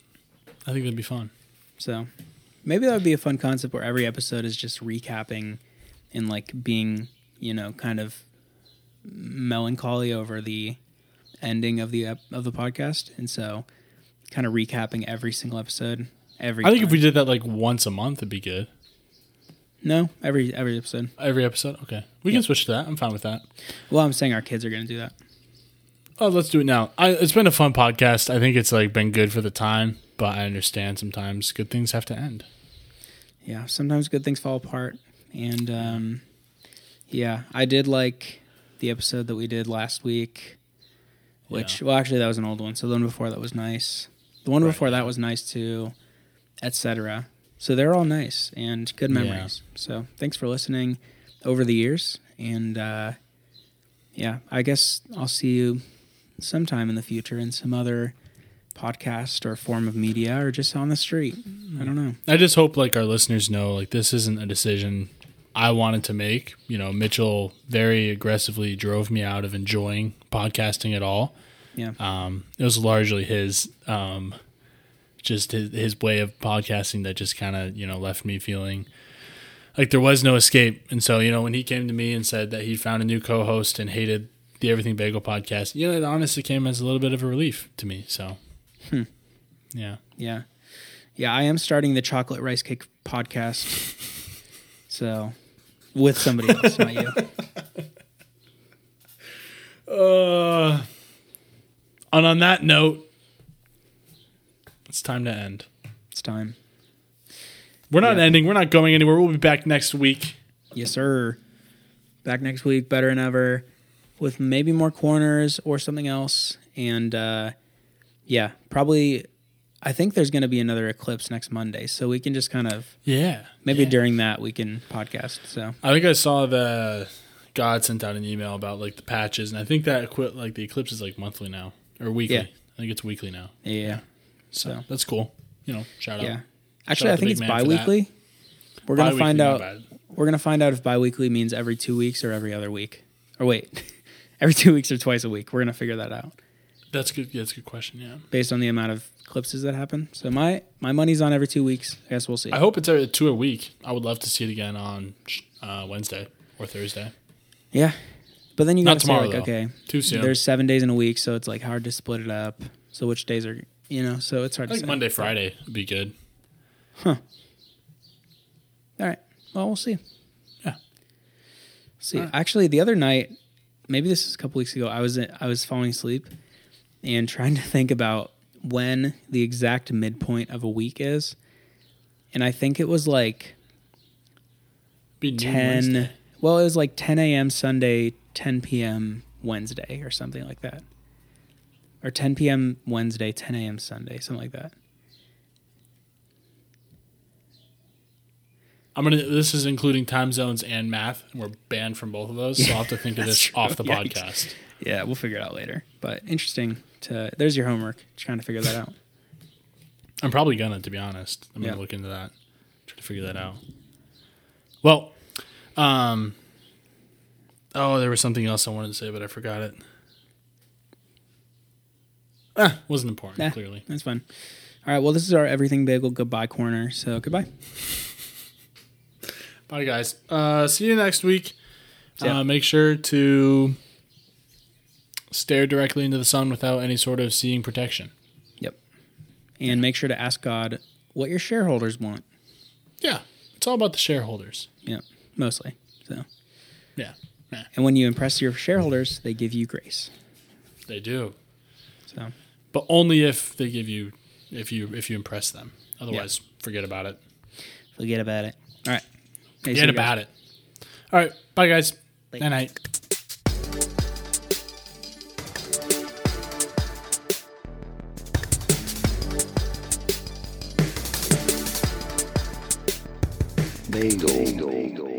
Speaker 3: I think that'd be fun.
Speaker 2: So maybe that would be a fun concept where every episode is just recapping and like being, you know, kind of melancholy over the ending of the ep- of the podcast, and so kind of recapping every single episode. Every
Speaker 3: I think if
Speaker 2: time.
Speaker 3: we did that like once a month, it'd be good.
Speaker 2: no every every episode.
Speaker 3: Every episode, okay, we
Speaker 2: Yeah.
Speaker 3: can switch to that. I'm fine with that.
Speaker 2: Well, I'm saying our kids are going to do that.
Speaker 3: Oh, let's do it now. I, it's been a fun podcast. I think it's like been good for the time, but I understand sometimes good things have to end.
Speaker 2: Yeah, sometimes good things fall apart, and um, yeah, I did like the episode that we did last week. Which,
Speaker 3: Yeah.
Speaker 2: well, actually, that was an old one. So the one before that was nice. The one
Speaker 3: Right,
Speaker 2: before
Speaker 3: yeah.
Speaker 2: that was nice too, et cetera. So they're all nice and good memories. So thanks for listening over the years. And uh, yeah, I guess I'll see you sometime in the future in some other podcast or form of media or just on the street. I don't know.
Speaker 3: I just hope like our listeners know like this isn't a decision I wanted to make. You know, Mitchell very aggressively drove me out of enjoying podcasting at all.
Speaker 2: Yeah.
Speaker 3: Um, it was largely his, um, just his, his way of podcasting that just kind of, you know, left me feeling like there was no escape. And so, you know, when he came to me and said that he found a new co-host and hated the Everything Bagel podcast, you know, it honestly came as a little bit of a relief to me. So,
Speaker 2: Hmm.
Speaker 3: yeah.
Speaker 2: Yeah. Yeah, I am starting the Chocolate Rice Cake podcast. So, with somebody else, not you.
Speaker 3: Uh, and on that note, it's time to end.
Speaker 2: It's time.
Speaker 3: We're not
Speaker 2: Yeah.
Speaker 3: ending. We're not going anywhere. We'll be back next week.
Speaker 2: Yes, sir. Back next week, better than ever, with maybe more corners or something else. And uh, yeah, probably. I think there's going to be another eclipse next Monday, so we can just kind of
Speaker 3: Yeah.
Speaker 2: maybe
Speaker 3: yeah.
Speaker 2: during that we can podcast. So
Speaker 3: I think I saw the God sent out an email about like the patches, and I think that equi- like the eclipse is like monthly now or weekly.
Speaker 2: Yeah.
Speaker 3: I think it's weekly now.
Speaker 2: yeah,
Speaker 3: So,
Speaker 2: So.
Speaker 3: that's cool. You know, shout
Speaker 2: yeah.
Speaker 3: out.
Speaker 2: Actually,
Speaker 3: out
Speaker 2: I
Speaker 3: to
Speaker 2: think
Speaker 3: Big
Speaker 2: it's
Speaker 3: Man for that.
Speaker 2: bi-weekly. We're gonna
Speaker 3: Bi-weekly,
Speaker 2: find
Speaker 3: my
Speaker 2: out.
Speaker 3: bad.
Speaker 2: We're gonna find out if bi-weekly means every two weeks or every other week. Or wait, every two weeks or twice a week. We're gonna figure that out
Speaker 3: That's good. Yeah, that's a good question. Yeah.
Speaker 2: based on the amount of eclipses that happen. So my my money's on every two weeks. I guess we'll see.
Speaker 3: I hope it's every two a week. I would love to see it again on uh, Wednesday or Thursday.
Speaker 2: Yeah, but then you
Speaker 3: Not
Speaker 2: got to say
Speaker 3: tomorrow,
Speaker 2: like,
Speaker 3: though.
Speaker 2: okay,
Speaker 3: Too soon.
Speaker 2: there's seven days in a week, so it's like hard to split it up. So which days are you know? So it's
Speaker 3: I
Speaker 2: hard to
Speaker 3: think
Speaker 2: say.
Speaker 3: Monday, Friday would be good.
Speaker 2: All right. Well, we'll see.
Speaker 3: Yeah.
Speaker 2: See,
Speaker 3: All right.
Speaker 2: actually, the other night, maybe this is a couple weeks ago, I was I was falling asleep and trying to think about when the exact midpoint of a week is, and I think it was like
Speaker 3: Be noon
Speaker 2: ten.
Speaker 3: Wednesday.
Speaker 2: Well, it was like ten a.m. Sunday, ten p.m. Wednesday, or something like that, or ten p.m. Wednesday, ten a.m. Sunday, something like that.
Speaker 3: I'm gonna. This is including time zones and math. And we're banned from both of those, so I'll have to think of this
Speaker 2: That's true.
Speaker 3: off the
Speaker 2: Yikes.
Speaker 3: podcast.
Speaker 2: Yeah, we'll figure it out later. But interesting to. There's your homework. Trying to figure that out.
Speaker 3: I'm probably gonna, to be honest. I'm
Speaker 2: Yeah.
Speaker 3: gonna look into that, try to figure that out. Well, um, oh, there was something else I wanted to say, but I forgot it. Ah, wasn't important.
Speaker 2: Nah,
Speaker 3: Clearly,
Speaker 2: that's fine. All right. Well, this is our Everything Bagel goodbye corner. So goodbye.
Speaker 3: bye, guys. Uh, see you next week.
Speaker 2: Yeah.
Speaker 3: Uh, make sure to stare directly into the sun without any sort of seeing protection.
Speaker 2: Yep. And make sure to ask God what your shareholders want.
Speaker 3: Yeah, it's all about the shareholders.
Speaker 2: Yep. Mostly. So.
Speaker 3: Yeah, yeah,
Speaker 2: And when you impress your shareholders, they give you grace.
Speaker 3: they do.
Speaker 2: So.
Speaker 3: But only if they give you, if you if you impress them. Otherwise, forget about it.
Speaker 2: Forget about it. All right. Hey, see
Speaker 3: Forget
Speaker 2: you
Speaker 3: about
Speaker 2: guys.
Speaker 3: it. All right, bye guys.
Speaker 2: Later.
Speaker 3: Night night.
Speaker 1: Bagel.